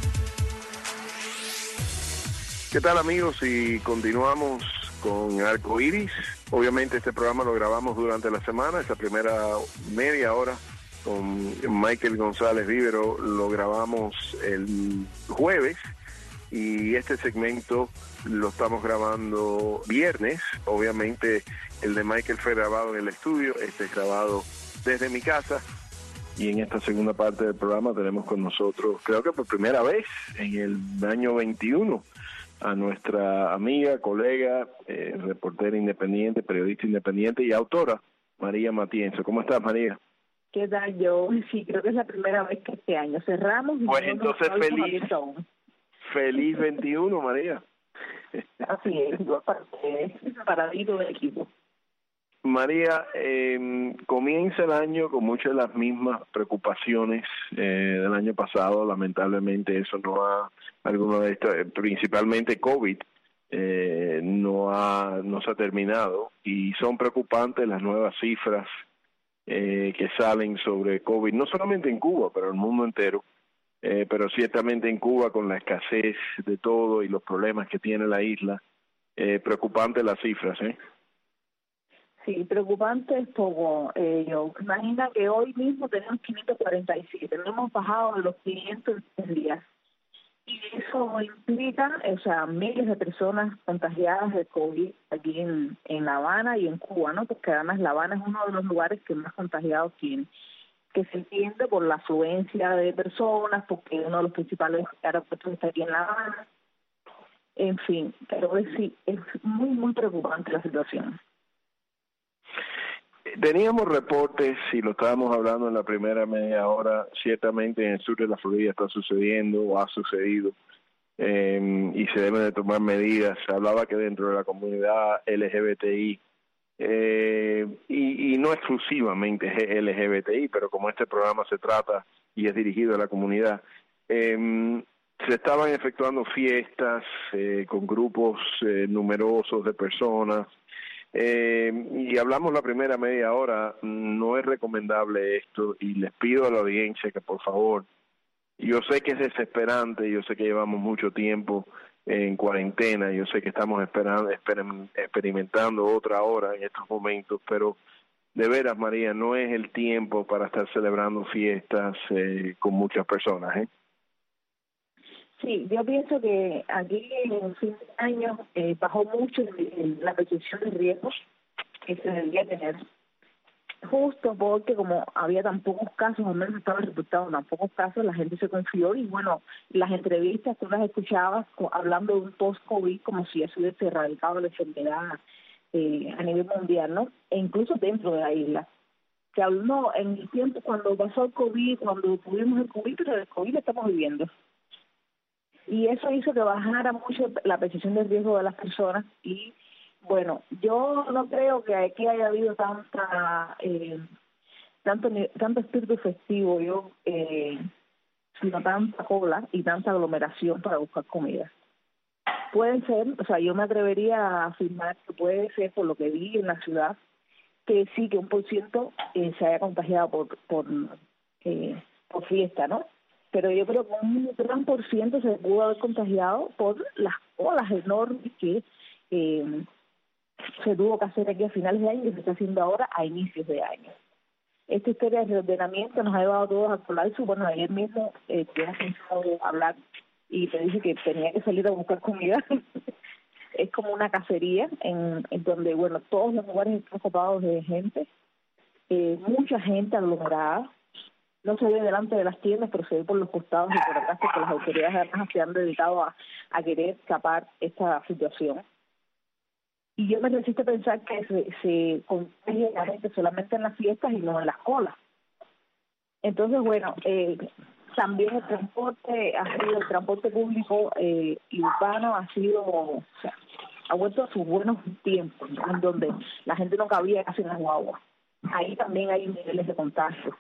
D: ¿Qué tal, amigos? Y continuamos con Arcoíris. Obviamente este programa lo grabamos durante la semana, esa primera media hora con Michael González Vivero lo grabamos el jueves y este segmento lo estamos grabando viernes. Obviamente el de Michael fue grabado en el estudio, este es grabado desde mi casa. Y en esta segunda parte del programa tenemos con nosotros, creo que por primera vez en el año veintiuno, a nuestra amiga, colega, eh, reportera independiente, periodista independiente y autora, María Matienzo. ¿Cómo estás, María?
F: ¿Qué tal, yo? Sí, creo que es la primera vez que este año cerramos. Y
D: pues
F: no
D: entonces feliz, feliz veintiuno, María.
F: Así es, igual para ustedes, para mí y todo el equipo.
D: María, eh, comienza el año con muchas de las mismas preocupaciones eh, del año pasado. Lamentablemente eso no ha, alguno de estos, principalmente COVID, eh, no ha, no se ha terminado y son preocupantes las nuevas cifras eh, que salen sobre COVID, no solamente en Cuba, pero en el mundo entero, eh, pero ciertamente en Cuba con la escasez de todo y los problemas que tiene la isla, eh, preocupantes las cifras, ¿eh?
F: Sí, preocupante es poco. Eh, yo imagina que hoy mismo tenemos quinientos cuarenta y siete, no hemos bajado de los quinientos en tres días. Y eso implica, o sea, miles de personas contagiadas de COVID aquí en, en La Habana y en Cuba, ¿no? Porque además La Habana es uno de los lugares que más contagiados tiene, que se entiende por la afluencia de personas, porque uno de los principales aeropuertos está aquí en La Habana. En fin, pero es, sí, es muy, muy preocupante la situación.
D: Teníamos reportes, y lo estábamos hablando en la primera media hora, ciertamente en el sur de la Florida está sucediendo o ha sucedido, eh, y se deben de tomar medidas. Se hablaba que dentro de la comunidad L G B T I, eh, y, y no exclusivamente L G B T I, pero como este programa se trata y es dirigido a la comunidad, eh, se estaban efectuando fiestas eh, con grupos eh, numerosos de personas. Eh, y hablamos la primera media hora, no es recomendable esto y les pido a la audiencia que por favor, yo sé que es desesperante, yo sé que llevamos mucho tiempo en cuarentena, yo sé que estamos esperando, exper experimentando otra hora en estos momentos, pero de veras, María, no es el tiempo para estar celebrando fiestas eh, con muchas personas, ¿eh?
F: Sí, yo pienso que aquí en el fin de año eh, bajó mucho el, el, la percepción de riesgos que se debería tener, justo porque como había tan pocos casos, al menos estaban reportados tan pocos casos, la gente se confió y bueno, las entrevistas tú las escuchabas hablando de un post-COVID como si ya se hubiese erradicado la enfermedad eh, a nivel mundial, ¿no? E incluso dentro de la isla. Que habló en el tiempo cuando pasó el COVID, cuando tuvimos el COVID, pero el COVID lo estamos viviendo. Y eso hizo que bajara mucho la percepción de riesgo de las personas y bueno, yo no creo que aquí haya habido tanta eh, tanto tanto espíritu festivo, yo eh, sino tanta cola y tanta aglomeración para buscar comida. Pueden ser, o sea, yo me atrevería a afirmar que puede ser, por lo que vi en la ciudad, que sí, que un por ciento eh, se haya contagiado por por, eh, por fiesta, ¿no? Pero yo creo que un gran por ciento se pudo haber contagiado por las olas enormes que eh, se tuvo que hacer aquí a finales de año y que se está haciendo ahora a inicios de año. Esta historia de reordenamiento nos ha llevado a todos a colapso. Bueno, ayer mismo eh, hemos pensado hablar y te dije que tenía que salir a buscar comida. Es como una cacería en, en donde, bueno, todos los lugares están ocupados de gente, eh, mucha gente aglomerada. No se ve delante de las tiendas, pero se ve por los costados y por atrás, porque las autoridades además se han dedicado a, a querer tapar esta situación. Y yo me resisto a pensar que se, se contagie la gente solamente en las fiestas y no en las colas. Entonces, bueno, eh, también el transporte ha sido, el transporte público eh, y urbano ha sido, o sea, ha vuelto a sus buenos tiempos, ¿no? En donde la gente no cabía casi en las guaguas. Ahí también hay niveles de contagio.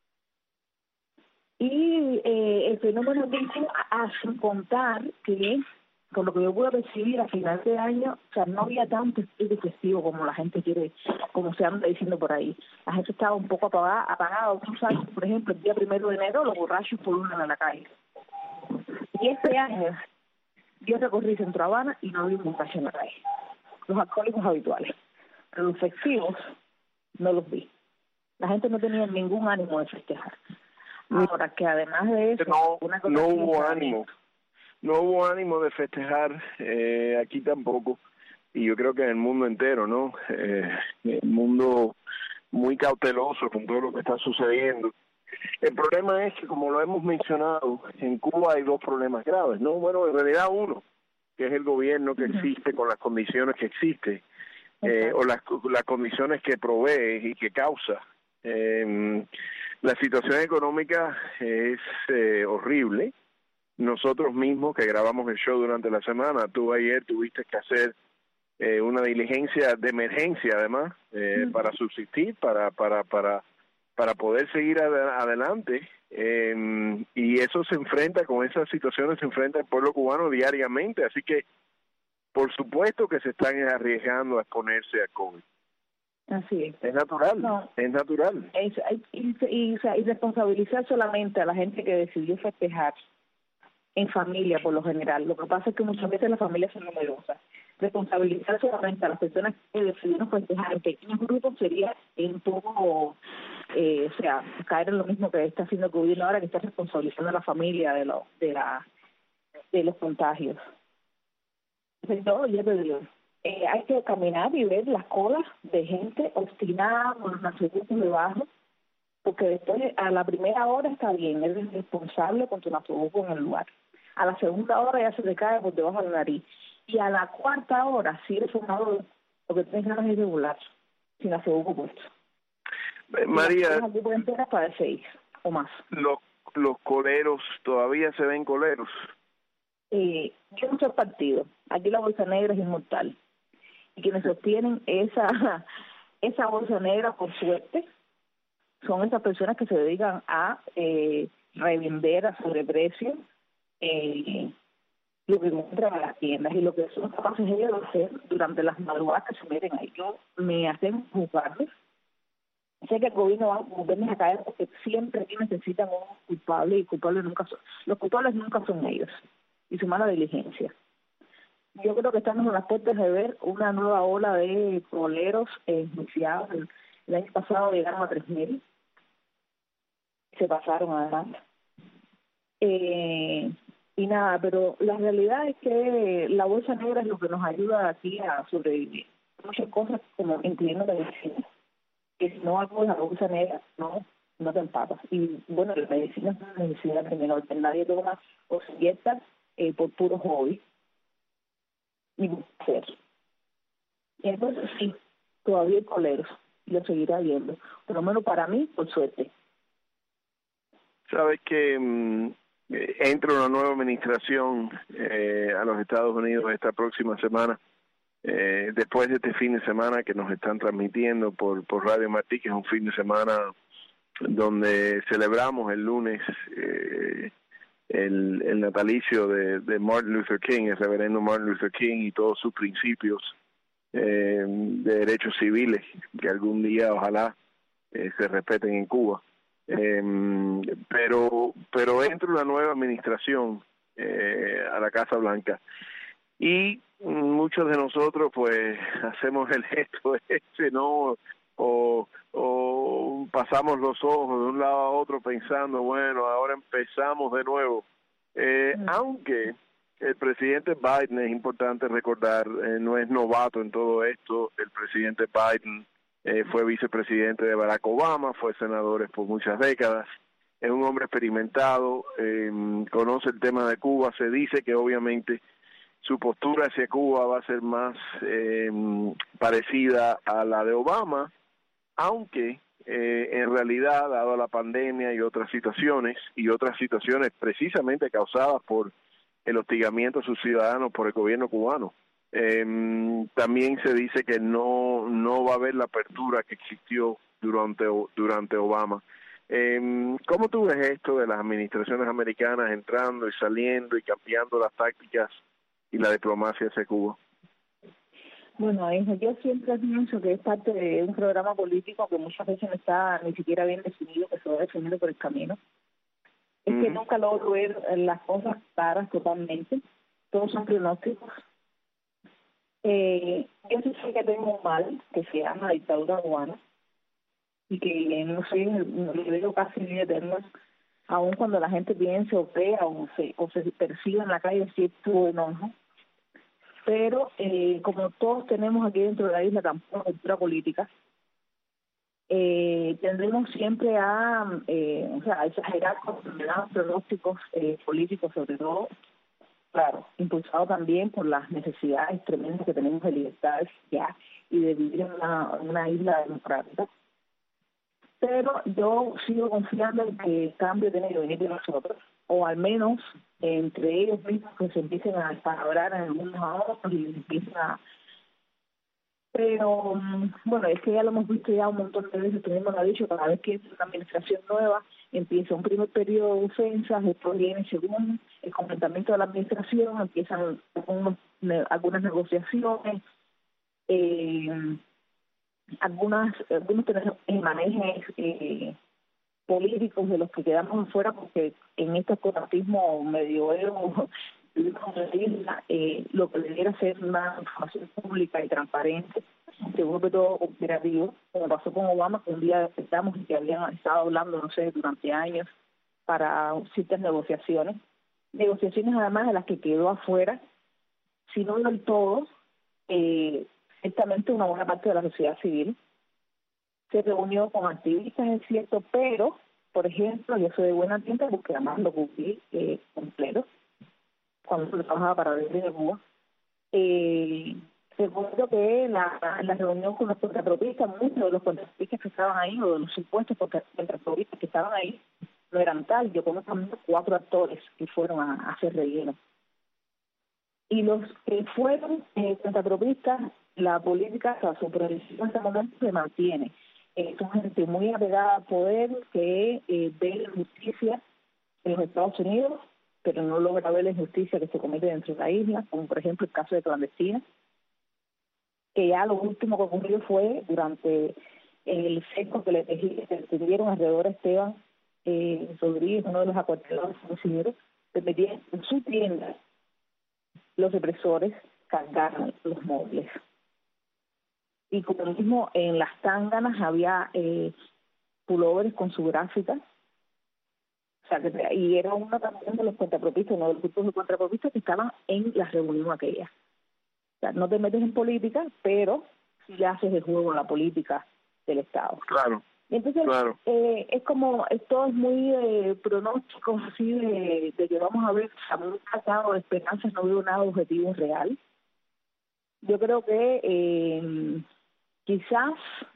F: Y eh, el fenómeno dice, a, a sin contar que, con lo que yo pude percibir a final de año, o sea, no había tanto espíritu festivo como la gente quiere, como se anda diciendo por ahí. La gente estaba un poco apagada, apagada. Unos años, por ejemplo, el día primero de enero, los borrachos pululan en la calle. Y este año, yo recorrí Centro Habana y no vi un borracho en la calle. Los alcohólicos habituales. Pero los festivos, no los vi. La gente no tenía ningún ánimo de festejar. Ahora que además de eso,
D: no,
F: una cosa
D: no hubo ánimo, no hubo ánimo de festejar eh, aquí tampoco, y yo creo que en el mundo entero, ¿no? Eh, el mundo muy cauteloso con todo lo que está sucediendo. El problema es que, como lo hemos mencionado, en Cuba hay dos problemas graves, ¿no? Bueno, en realidad uno, que es el gobierno que existe con las condiciones que existe, eh, o las, las condiciones que provee y que causa. Eh, la situación económica es eh, horrible. Nosotros mismos que grabamos el show durante la semana, tú ayer tuviste que hacer eh, una diligencia de emergencia, además, eh, uh-huh. para subsistir, para para para para poder seguir ad- adelante. Eh, y eso se enfrenta, con esas situaciones se enfrenta el pueblo cubano diariamente. Así que, por supuesto que se están arriesgando a exponerse a COVID.
F: Así es.
D: Es natural,
F: no,
D: es natural.
F: Es, y, y, o sea, y responsabilizar solamente a la gente que decidió festejar en familia, por lo general. Lo que pasa es que muchas veces las familias son numerosas. Responsabilizar solamente a las personas que decidieron festejar en pequeños grupos sería un poco, eh, o sea, caer en lo mismo que está haciendo el gobierno ahora, que está responsabilizando a la familia de, lo, de, la, de los contagios. Entonces, ya te digo, Eh, hay que caminar y ver las colas de gente obstinada con los nasobucos debajo, porque después a la primera hora está bien, eres responsable con tu nasobuco en el lugar. A la segunda hora ya se te cae por debajo de la nariz. Y a la cuarta hora, si eres fumador, lo que tienes ganas es de volar, sin nasobuco puesto.
D: Eh, María,
F: las aquí pueden ser hasta de seis o más.
D: Los, los coleros, ¿todavía se ven coleros?
F: Eh, yo no soy partido. Aquí la bolsa negra es inmortal. Y quienes sostienen esa esa bolsa negra, por suerte, son esas personas que se dedican a eh, revender a sobreprecio eh, lo que encuentran a las tiendas y lo que son capaces ellos de hacer durante las madrugadas que se meten ahí. Yo me hacen juzgarles. Sé que el gobierno va a volverles a caer porque siempre aquí necesitan un culpable y culpables nunca son, los culpables nunca son ellos y su mala diligencia. Yo creo que estamos en las puertas de ver una nueva ola de coleros enjuiciados. El, el año pasado llegaron a tres mil. Se pasaron además. Eh, Y nada, pero la realidad es que la bolsa negra es lo que nos ayuda aquí a sobrevivir. Muchas cosas, como incluyendo la medicina, que si no hago la bolsa negra, no, no te empapas. Y bueno, la medicina es una necesidad primero, que nadie toma o se inyecta eh, por puro hobby. Y hacer. Y entonces sí, todavía hay coleros, y lo seguirá viendo, por lo menos para mí, por suerte.
D: Sabes que mmm, entra una nueva administración eh, a los Estados Unidos esta próxima semana, eh, después de este fin de semana que nos están transmitiendo por, por Radio Martí, que es un fin de semana donde celebramos el lunes eh, el, el natalicio de, de Martin Luther King, el reverendo Martin Luther King y todos sus principios eh, de derechos civiles que algún día ojalá eh, se respeten en Cuba. Eh, pero pero entra una nueva administración eh, a la Casa Blanca y muchos de nosotros pues hacemos el gesto ese, ¿no? O, o pasamos los ojos de un lado a otro pensando, bueno, ahora empezamos de nuevo. Eh, mm. Aunque el presidente Biden, es importante recordar, eh, no es novato en todo esto. El presidente Biden eh, fue vicepresidente de Barack Obama, fue senador por muchas décadas, es un hombre experimentado, eh, conoce el tema de Cuba. Se dice que obviamente su postura hacia Cuba va a ser más eh, parecida a la de Obama, aunque eh, en realidad, dado la pandemia y otras situaciones, y otras situaciones precisamente causadas por el hostigamiento a sus ciudadanos por el gobierno cubano, eh, también se dice que no no va a haber la apertura que existió durante durante Obama. Eh, ¿Cómo tú ves esto de las administraciones americanas entrando y saliendo y cambiando las tácticas y la diplomacia hacia Cuba?
F: Bueno, hijo, yo siempre pienso que es parte de un programa político que muchas veces no está ni siquiera bien definido, que se va definiendo por el camino. Es uh-huh. que nunca logro ver las cosas claras totalmente, todos son pronósticos. Eh, yo sí sé que tengo un mal que se llama dictadura cubana y que no sé, lo veo casi eterno, aun cuando la gente piense o crea o se, o se perciba en la calle cierto enojo. Pero eh, como todos tenemos aquí dentro de la isla tampoco cultura política, eh, tendremos siempre a, eh, o sea, a exagerar con determinados pronósticos eh, políticos, sobre todo, claro, impulsado también por las necesidades tremendas que tenemos de libertades ya y de vivir en una, una isla democrática. Pero yo sigo confiando en que el cambio tiene que venir de nosotros, o al menos entre ellos mismos que se empiecen a palabrar en algunos a otros y empiecen a... Pero, bueno, es que ya lo hemos visto ya un montón de veces, tenemos lo dicho, cada vez que entra una administración nueva, empieza un primer periodo de ofensas, después viene según el completamiento de la administración, empiezan algunos, algunas negociaciones, eh, algunas algunos manejes eh, políticos de los que quedamos afuera, porque en este conatismo medioevo eh, lo que debiera ser una información pública y transparente se vuelve todo operativo, como pasó con Obama, que un día estamos y que habían estado hablando, no sé, durante años para ciertas negociaciones, negociaciones además de las que quedó afuera, si no del todo, eh, ciertamente una buena parte de la sociedad civil se reunió con activistas, es cierto, pero, por ejemplo, yo soy de buena tienda porque además lo cumplí eh, completo cuando yo trabajaba para el de Cuba. Eh, recuerdo que la, la reunión con los contrapropistas, muchos de los contrapropistas que estaban ahí, o de los supuestos contrapropistas que estaban ahí, no eran tal. Yo conozco cuatro actores que fueron a, a hacer relleno. Y los que fueron eh, contrapropistas, la política, o sea, su progresión en este momento se mantiene. Eh, son gente muy apegada al poder que eh, ve la justicia en los Estados Unidos, pero no logra ver la injusticia que se comete dentro de la isla, como por ejemplo el caso de Clandestina, que ya lo último que ocurrió fue durante el seco que le tendieron alrededor a Esteban eh, Rodríguez, uno de los acuartelados financieros, que metían en su tienda los represores cargaron los móviles. Y como mismo en las tánganas había eh, pulóveres con su gráfica sea, que, y era uno también de los contrapropistas, uno de los grupos de contrapropistas que estaban en la reunión aquella. O sea, no te metes en política, pero sí le haces el juego a la política del Estado.
G: Claro.
F: Y entonces,
G: claro.
F: eh, es como, esto es muy eh, pronósticos así de, de que vamos a ver, a un tratado de esperanzas, no veo nada objetivo real. Yo creo que eh, quizás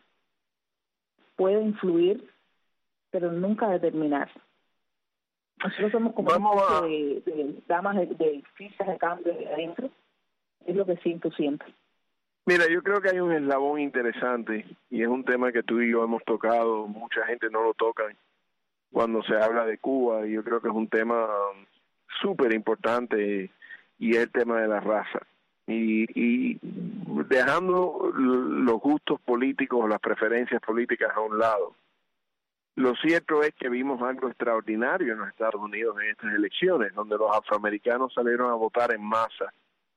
F: puede influir, pero nunca determinar. Nosotros somos como
G: Vamos
F: un
G: a...
F: de, de damas de, de fichas de cambio de adentro. Es lo que siento siempre.
G: Mira, yo creo que hay un eslabón interesante y es un tema que tú y yo hemos tocado, mucha gente no lo toca cuando se habla de Cuba, y yo creo que es un tema súper importante y es el tema de la raza. Y, y dejando los gustos políticos, las preferencias políticas a un lado, lo cierto es que vimos algo extraordinario en los Estados Unidos en estas elecciones, donde los afroamericanos salieron a votar en masa.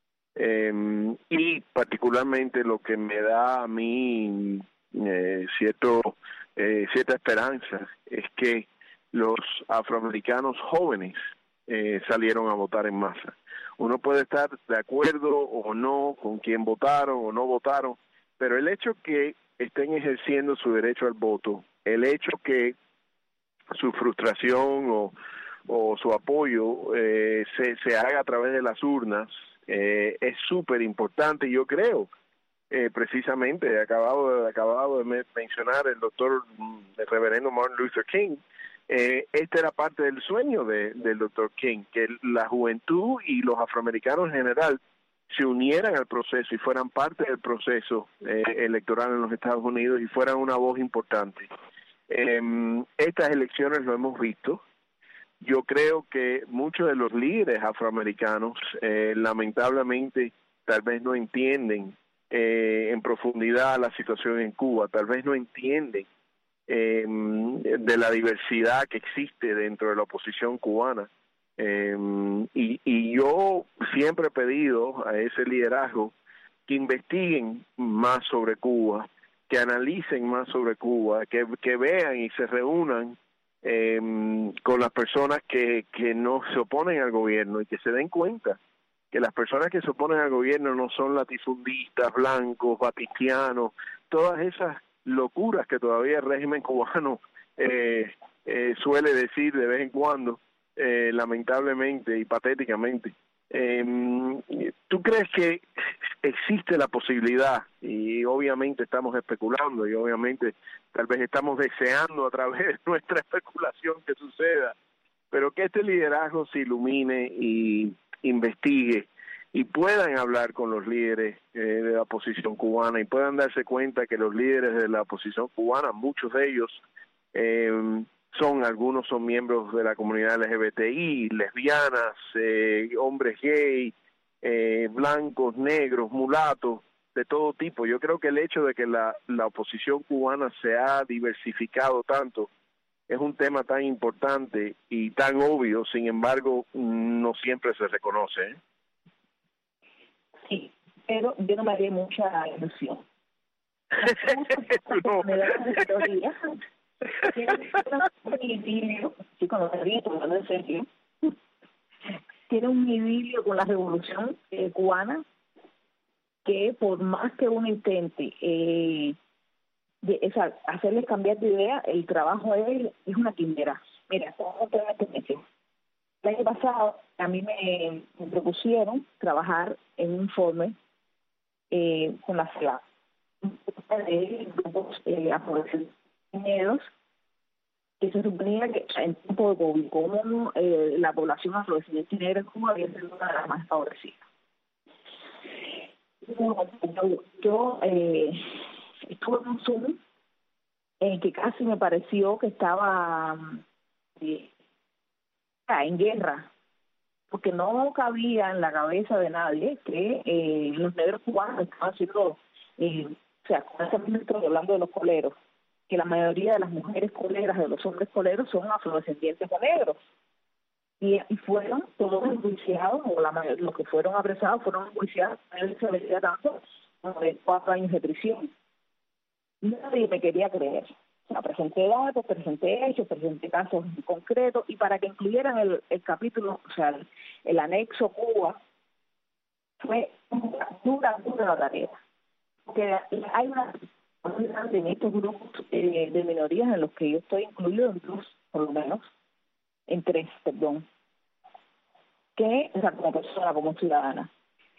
G: Eh, y particularmente lo que me da a mí eh, cierto eh, cierta esperanza es que los afroamericanos jóvenes eh, salieron a votar en masa. Uno puede estar de acuerdo o no con quién votaron o no votaron, pero el hecho que estén ejerciendo su derecho al voto, el hecho que su frustración o, o su apoyo eh, se, se haga a través de las urnas, Eh, es súper importante. Yo creo, eh, precisamente, acabado, acabado de mencionar el doctor, el reverendo Martin Luther King, eh, esta era parte del sueño de, del doctor King, que la juventud y los afroamericanos en general se unieran al proceso y fueran parte del proceso eh, electoral en los Estados Unidos y fueran una voz importante. Eh, estas elecciones lo hemos visto. Yo creo que muchos de los líderes afroamericanos eh, lamentablemente tal vez no entienden eh, en profundidad la situación en Cuba, tal vez no entienden eh, de la diversidad que existe dentro de la oposición cubana. Eh, y, y yo siempre he pedido a ese liderazgo que investiguen más sobre Cuba, que analicen más sobre Cuba, que, que vean y se reúnan Eh, con las personas que, que no se oponen al gobierno y que se den cuenta que las personas que se oponen al gobierno no son latifundistas, blancos, batistianos, todas esas locuras que todavía el régimen cubano eh, eh, suele decir de vez en cuando, eh, lamentablemente y patéticamente. Eh, ¿Tú crees que existe la posibilidad, y obviamente estamos especulando y obviamente tal vez estamos deseando a través de nuestra especulación que suceda, pero que este liderazgo se ilumine y investigue y puedan hablar con los líderes eh, de la oposición cubana y puedan darse cuenta que los líderes de la oposición cubana, muchos de ellos eh, son, algunos son miembros de la comunidad L G B T I, lesbianas, eh, hombres gay, eh, blancos, negros, mulatos, de todo tipo. Yo creo que el hecho de que la, la oposición cubana se ha diversificado tanto es un tema tan importante y tan obvio, sin embargo, no siempre se reconoce, ¿eh?
F: Sí, pero yo no me haría mucha ilusión.
G: No.
F: Sí, cuando me río, tomando en serio, tiene un idilio con la revolución eh, cubana que por más que uno intente eh, de, o sea, hacerles cambiar de idea, el trabajo de él es una quimera. Mira, el año pasado a mí me, me propusieron trabajar en un informe eh, con la C E A de grupos eh, afrodescendientes que se suponía que en tiempo de COVID, como eh, la población afrodescendiente negra en Cuba había sido una de las más favorecidas. Yo, yo eh, estuve en un Zoom en que casi me pareció que estaba eh, en guerra, porque no cabía en la cabeza de nadie que eh, los negros cubanos estaban haciendo, eh, o sea, con ese ministro hablando de los coleros, que la mayoría de las mujeres coleras, de los hombres coleros, son afrodescendientes o negros. Y, y fueron todos enjuiciados, o la mayoría, los que fueron apresados fueron enjuiciados, se veía tanto como de cuatro años de prisión. Nadie me quería creer. O sea, presenté datos, presenté hechos, presenté casos concretos, y para que incluyeran el, el capítulo, o sea, el, el anexo Cuba, fue una dura, dura la tarea. Porque hay una en estos grupos eh, de minorías en los que yo estoy incluido en dos, por lo menos, en tres, perdón, que, o sea, como persona, como ciudadana,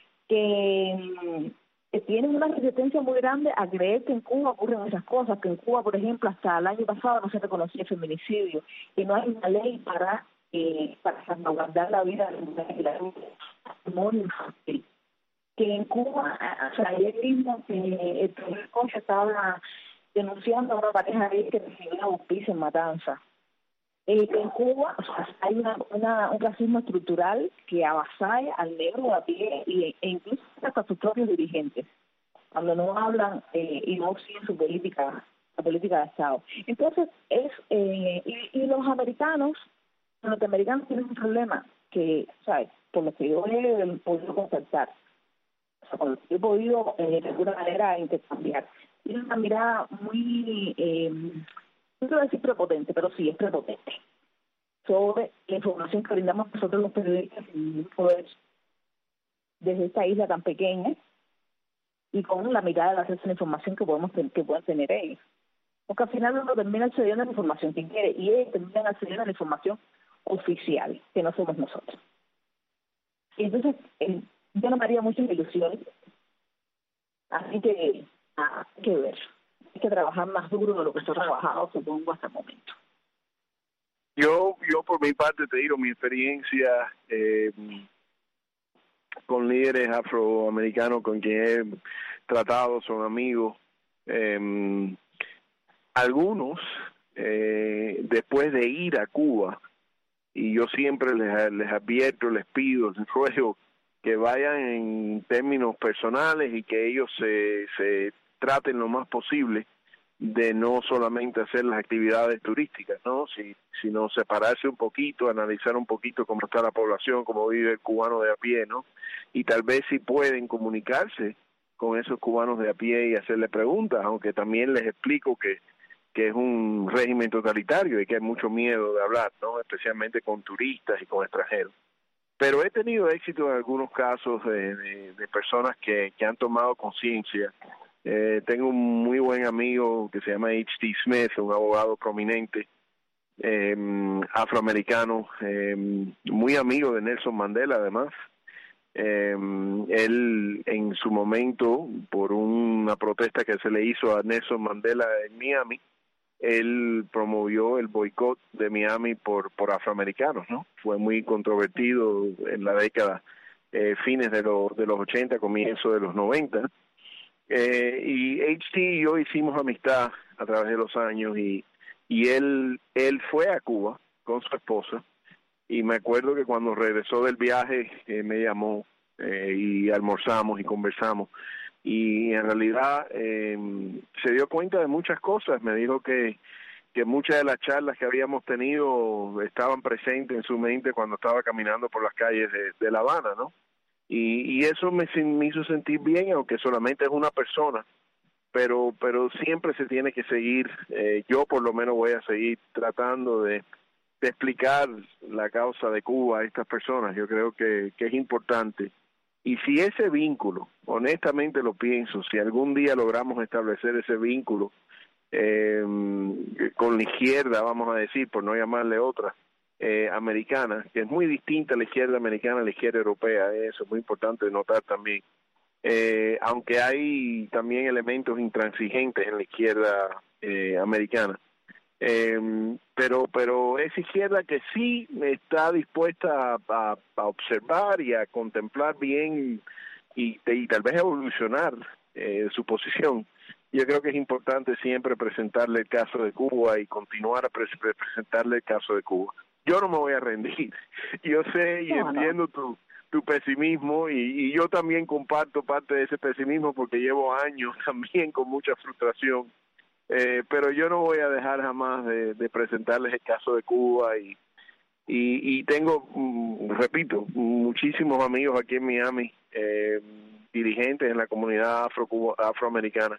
F: que, que tienen una resistencia muy grande a creer que en Cuba ocurren esas cosas, que en Cuba, por ejemplo, hasta el año pasado no se reconocía el feminicidio, que no hay una ley para eh, para salvaguardar la vida de la mujer y la matrimonio infantil. Que en Cuba, o sea, ayer mismo que el primer coche estaba denunciando a una pareja de que recibía auspicio en Matanza. Eh, que en Cuba, o sea, hay una, una, un racismo estructural que avasalla al negro a pie y, e incluso hasta sus propios dirigentes, cuando no hablan eh, y no siguen su política, la política de Estado. Entonces, es eh, y, y los americanos, los norteamericanos tienen un problema que, ¿sabes? Por lo que yo he podido constatar, o sea, con lo que he podido eh, de alguna manera intercambiar, tienen una mirada muy, eh, no quiero decir prepotente, pero sí es prepotente, sobre la información que brindamos nosotros los periodistas sin poder desde esta isla tan pequeña y con la mirada de acceso a la información que podemos que pueden tener ellos. Porque al final uno termina accediendo a la información que quiere y ellos terminan accediendo a la información oficial, que no somos nosotros. Y entonces, eh, yo no me haría muchas ilusiones, así que ah, hay que ver, hay que trabajar más duro de lo que se ha trabajado, supongo, hasta el momento.
G: Yo, yo por mi parte te digo, mi experiencia eh, con líderes afroamericanos con quien he tratado, son amigos, eh, algunos, eh, después de ir a Cuba, y yo siempre les, les advierto, les pido, les ruego que vayan en términos personales y que ellos se, se traten lo más posible de no solamente hacer las actividades turísticas, ¿no? Si, sino separarse un poquito, analizar un poquito cómo está la población, cómo vive el cubano de a pie, ¿no? Y tal vez si pueden comunicarse con esos cubanos de a pie y hacerle preguntas, aunque también les explico que que es un régimen totalitario y que hay mucho miedo de hablar, ¿no? Especialmente con turistas y con extranjeros. Pero he tenido éxito en algunos casos de, de, de personas que, que han tomado conciencia. Eh, tengo un muy buen amigo que se llama H T Smith, un abogado prominente eh, afroamericano, eh, muy amigo de Nelson Mandela además. Eh, él en su momento, por una protesta que se le hizo a Nelson Mandela en Miami, él promovió el boicot de Miami por por afroamericanos, ¿no? Fue muy controvertido en la década, eh, fines de, lo, de los ochenta, comienzo de los noventa. Eh, y H T y yo hicimos amistad a través de los años y, y él, él fue a Cuba con su esposa y me acuerdo que cuando regresó del viaje eh, me llamó eh, y almorzamos y conversamos. Y en realidad eh, se dio cuenta de muchas cosas. Me dijo que, que muchas de las charlas que habíamos tenido estaban presentes en su mente cuando estaba caminando por las calles de, de La Habana, ¿no? Y, y eso me, me hizo sentir bien, aunque solamente es una persona, pero pero siempre se tiene que seguir, eh, yo por lo menos voy a seguir tratando de, de explicar la causa de Cuba a estas personas. Yo creo que, que es importante. Y si ese vínculo, honestamente lo pienso, si algún día logramos establecer ese vínculo eh, con la izquierda, vamos a decir, por no llamarle otra, eh, americana, que es muy distinta a la izquierda americana a la izquierda europea, eh, eso es muy importante notar también, eh, aunque hay también elementos intransigentes en la izquierda eh, americana. Eh, pero pero esa izquierda que sí está dispuesta a, a, a observar y a contemplar bien y, y tal vez evolucionar eh, su posición. Yo creo que es importante siempre presentarle el caso de Cuba y continuar a pre presentarle el caso de Cuba. Yo no me voy a rendir. Yo sé y no, entiendo no. tu tu pesimismo y, y yo también comparto parte de ese pesimismo porque llevo años también con mucha frustración. Eh, pero yo no voy a dejar jamás de, de presentarles el caso de Cuba y y, y tengo, mm, repito, muchísimos amigos aquí en Miami, eh, dirigentes en la comunidad afro afroamericana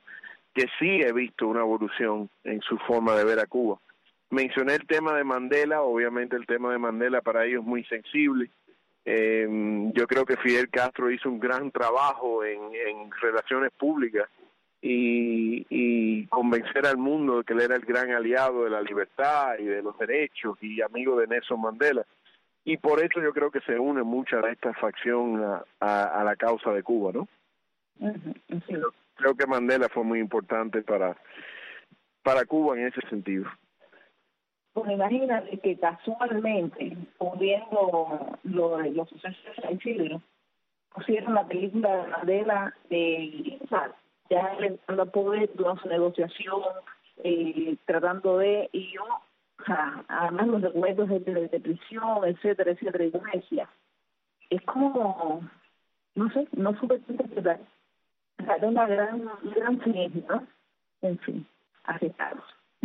G: que sí he visto una evolución en su forma de ver a Cuba. Mencioné el tema de Mandela, obviamente el tema de Mandela para ellos es muy sensible. Eh, yo creo que Fidel Castro hizo un gran trabajo en, en relaciones públicas y, y convencer al mundo de que él era el gran aliado de la libertad y de los derechos y amigo de Nelson Mandela. Y por eso yo creo que se une mucha de esta facción a, a, a la causa de Cuba, ¿no? Uh-huh. Sí. Creo, creo que Mandela fue muy importante para, para Cuba en ese sentido.
F: Pues imagínate que casualmente, viendo lo de los sucesos en Chile, pusieron la película de Mandela, de, o sea, ya entrando al poder, toda su negociación, eh, tratando de, y yo, o sea, además los recuerdos de, de, de prisión, etcétera, etcétera, y como decía, es como, no sé, no supe interpretar, o sea, era una gran, un gran cinismo, ¿no? En fin, aceptados.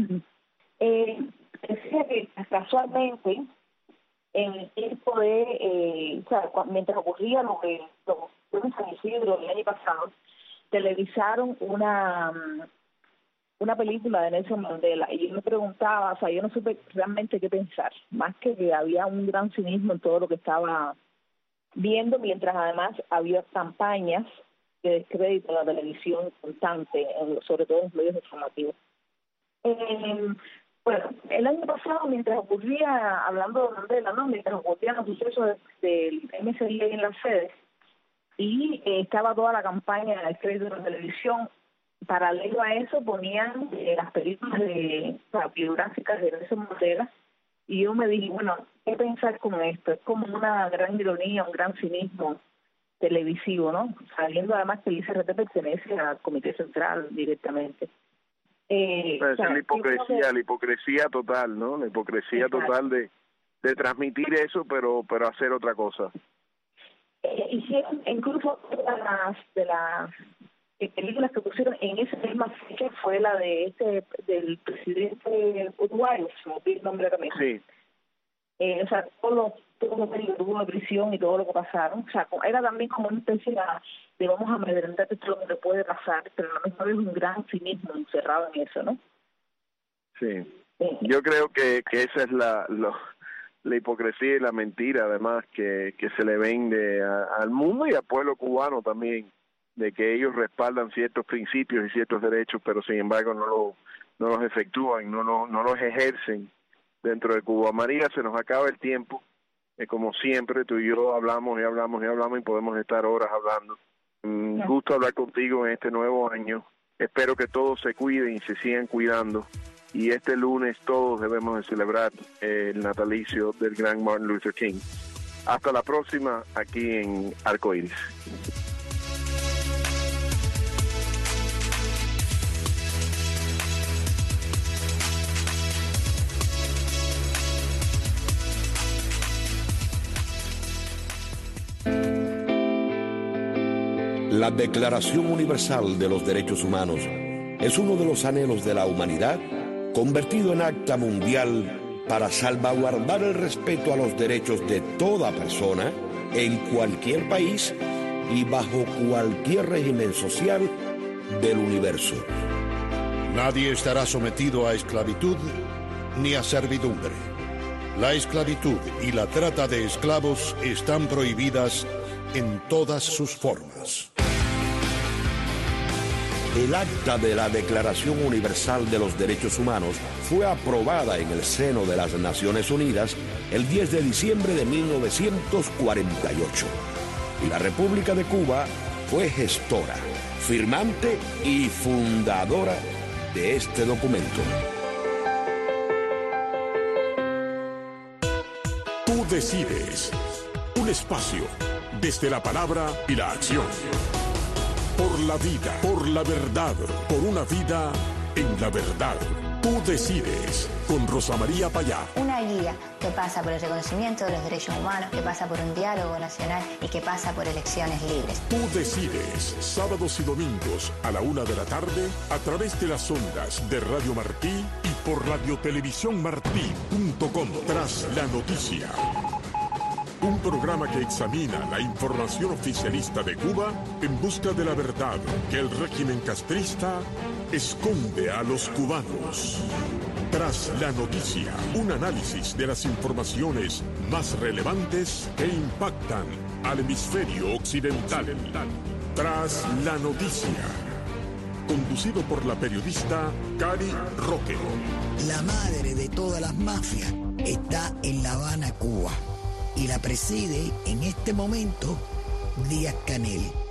F: eh, decía que casualmente, en el tiempo de, eh, o sea, mientras ocurría lo que lo que en San Isidro el año pasado, televisaron una una película de Nelson Mandela y yo me preguntaba, o sea, yo no supe realmente qué pensar, más que que había un gran cinismo en todo lo que estaba viendo, mientras además había campañas de descrédito en la televisión constante, sobre todo en los medios informativos. Eh, bueno, el año pasado, mientras ocurría, hablando de Mandela, ¿no? Mientras ocurrían los sucesos del M S I en las sedes, y eh, estaba toda la campaña de descrédito de la televisión, paralelo a eso ponían eh, las películas de, o sea, biográficas de Nelson Mandela, y yo me dije, bueno, ¿qué pensar con esto? Es como una gran ironía, un gran cinismo televisivo, ¿no? Sabiendo además que el I C R T pertenece al Comité Central directamente. Eh,
G: Pero
F: o sea,
G: es la hipocresía,
F: que...
G: la hipocresía total, ¿no? La hipocresía Exacto. total de, de transmitir eso, pero pero hacer otra cosa.
F: Eh, hicieron incluso de las, de las eh, películas que pusieron en esa misma fecha fue la de este del presidente uruguayo, se me olvidó el nombre ahora mismo.
G: Sí.
F: Eh, o sea, todo lo, todo lo que tuvo de prisión y todo lo que pasaron, o sea, era también como una especie de, de vamos a amedrentar todo lo que te puede pasar, pero a la misma vez un gran cinismo encerrado en eso, ¿no?
G: Sí. Eh, Yo creo que, que esa es la lo, la hipocresía y la mentira, además, que, que se le vende a, al mundo y al pueblo cubano también, de que ellos respaldan ciertos principios y ciertos derechos, pero sin embargo no, lo, no los efectúan, no, no, no los ejercen dentro de Cuba. María, se nos acaba el tiempo. Eh, como siempre, tú y yo hablamos y hablamos y hablamos y podemos estar horas hablando. Un mm, gusto hablar contigo en este nuevo año. Espero que todos se cuiden y se sigan cuidando. Y este lunes todos debemos de celebrar eh, el natalicio del gran Martin Luther King. Hasta la próxima aquí en Arcoíris.
H: La Declaración Universal de los Derechos Humanos es uno de los anhelos de la humanidad convertido en acta mundial para salvaguardar el respeto a los derechos de toda persona en cualquier país y bajo cualquier régimen social del universo.
I: Nadie estará sometido a esclavitud ni a servidumbre. La esclavitud y la trata de esclavos están prohibidas en todas sus formas.
H: El acta de la Declaración Universal de los Derechos Humanos fue aprobada en el seno de las Naciones Unidas el diez de diciembre de mil novecientos cuarenta y ocho. Y la República de Cuba fue gestora, firmante y fundadora de este documento.
A: Tú decides. Un espacio desde la palabra y la acción. Por la vida, por la verdad, por una vida en la verdad. Tú decides, con Rosa María Payá.
J: Una guía que pasa por el reconocimiento de los derechos humanos, que pasa por un diálogo nacional y que pasa por elecciones libres.
A: Tú decides, sábados y domingos a la una de la tarde, a través de las ondas de Radio Martí y por radiotelevisión martí punto com. Tras la noticia. un programa que examina la información oficialista de Cuba en busca de la verdad que el régimen castrista esconde a los cubanos. Tras la noticia, un análisis de las informaciones más relevantes que impactan al hemisferio occidental. Tras la noticia, conducido por la periodista Cari Roque.
K: La madre de todas las mafias está en La Habana, Cuba, y la preside en este momento Díaz-Canel.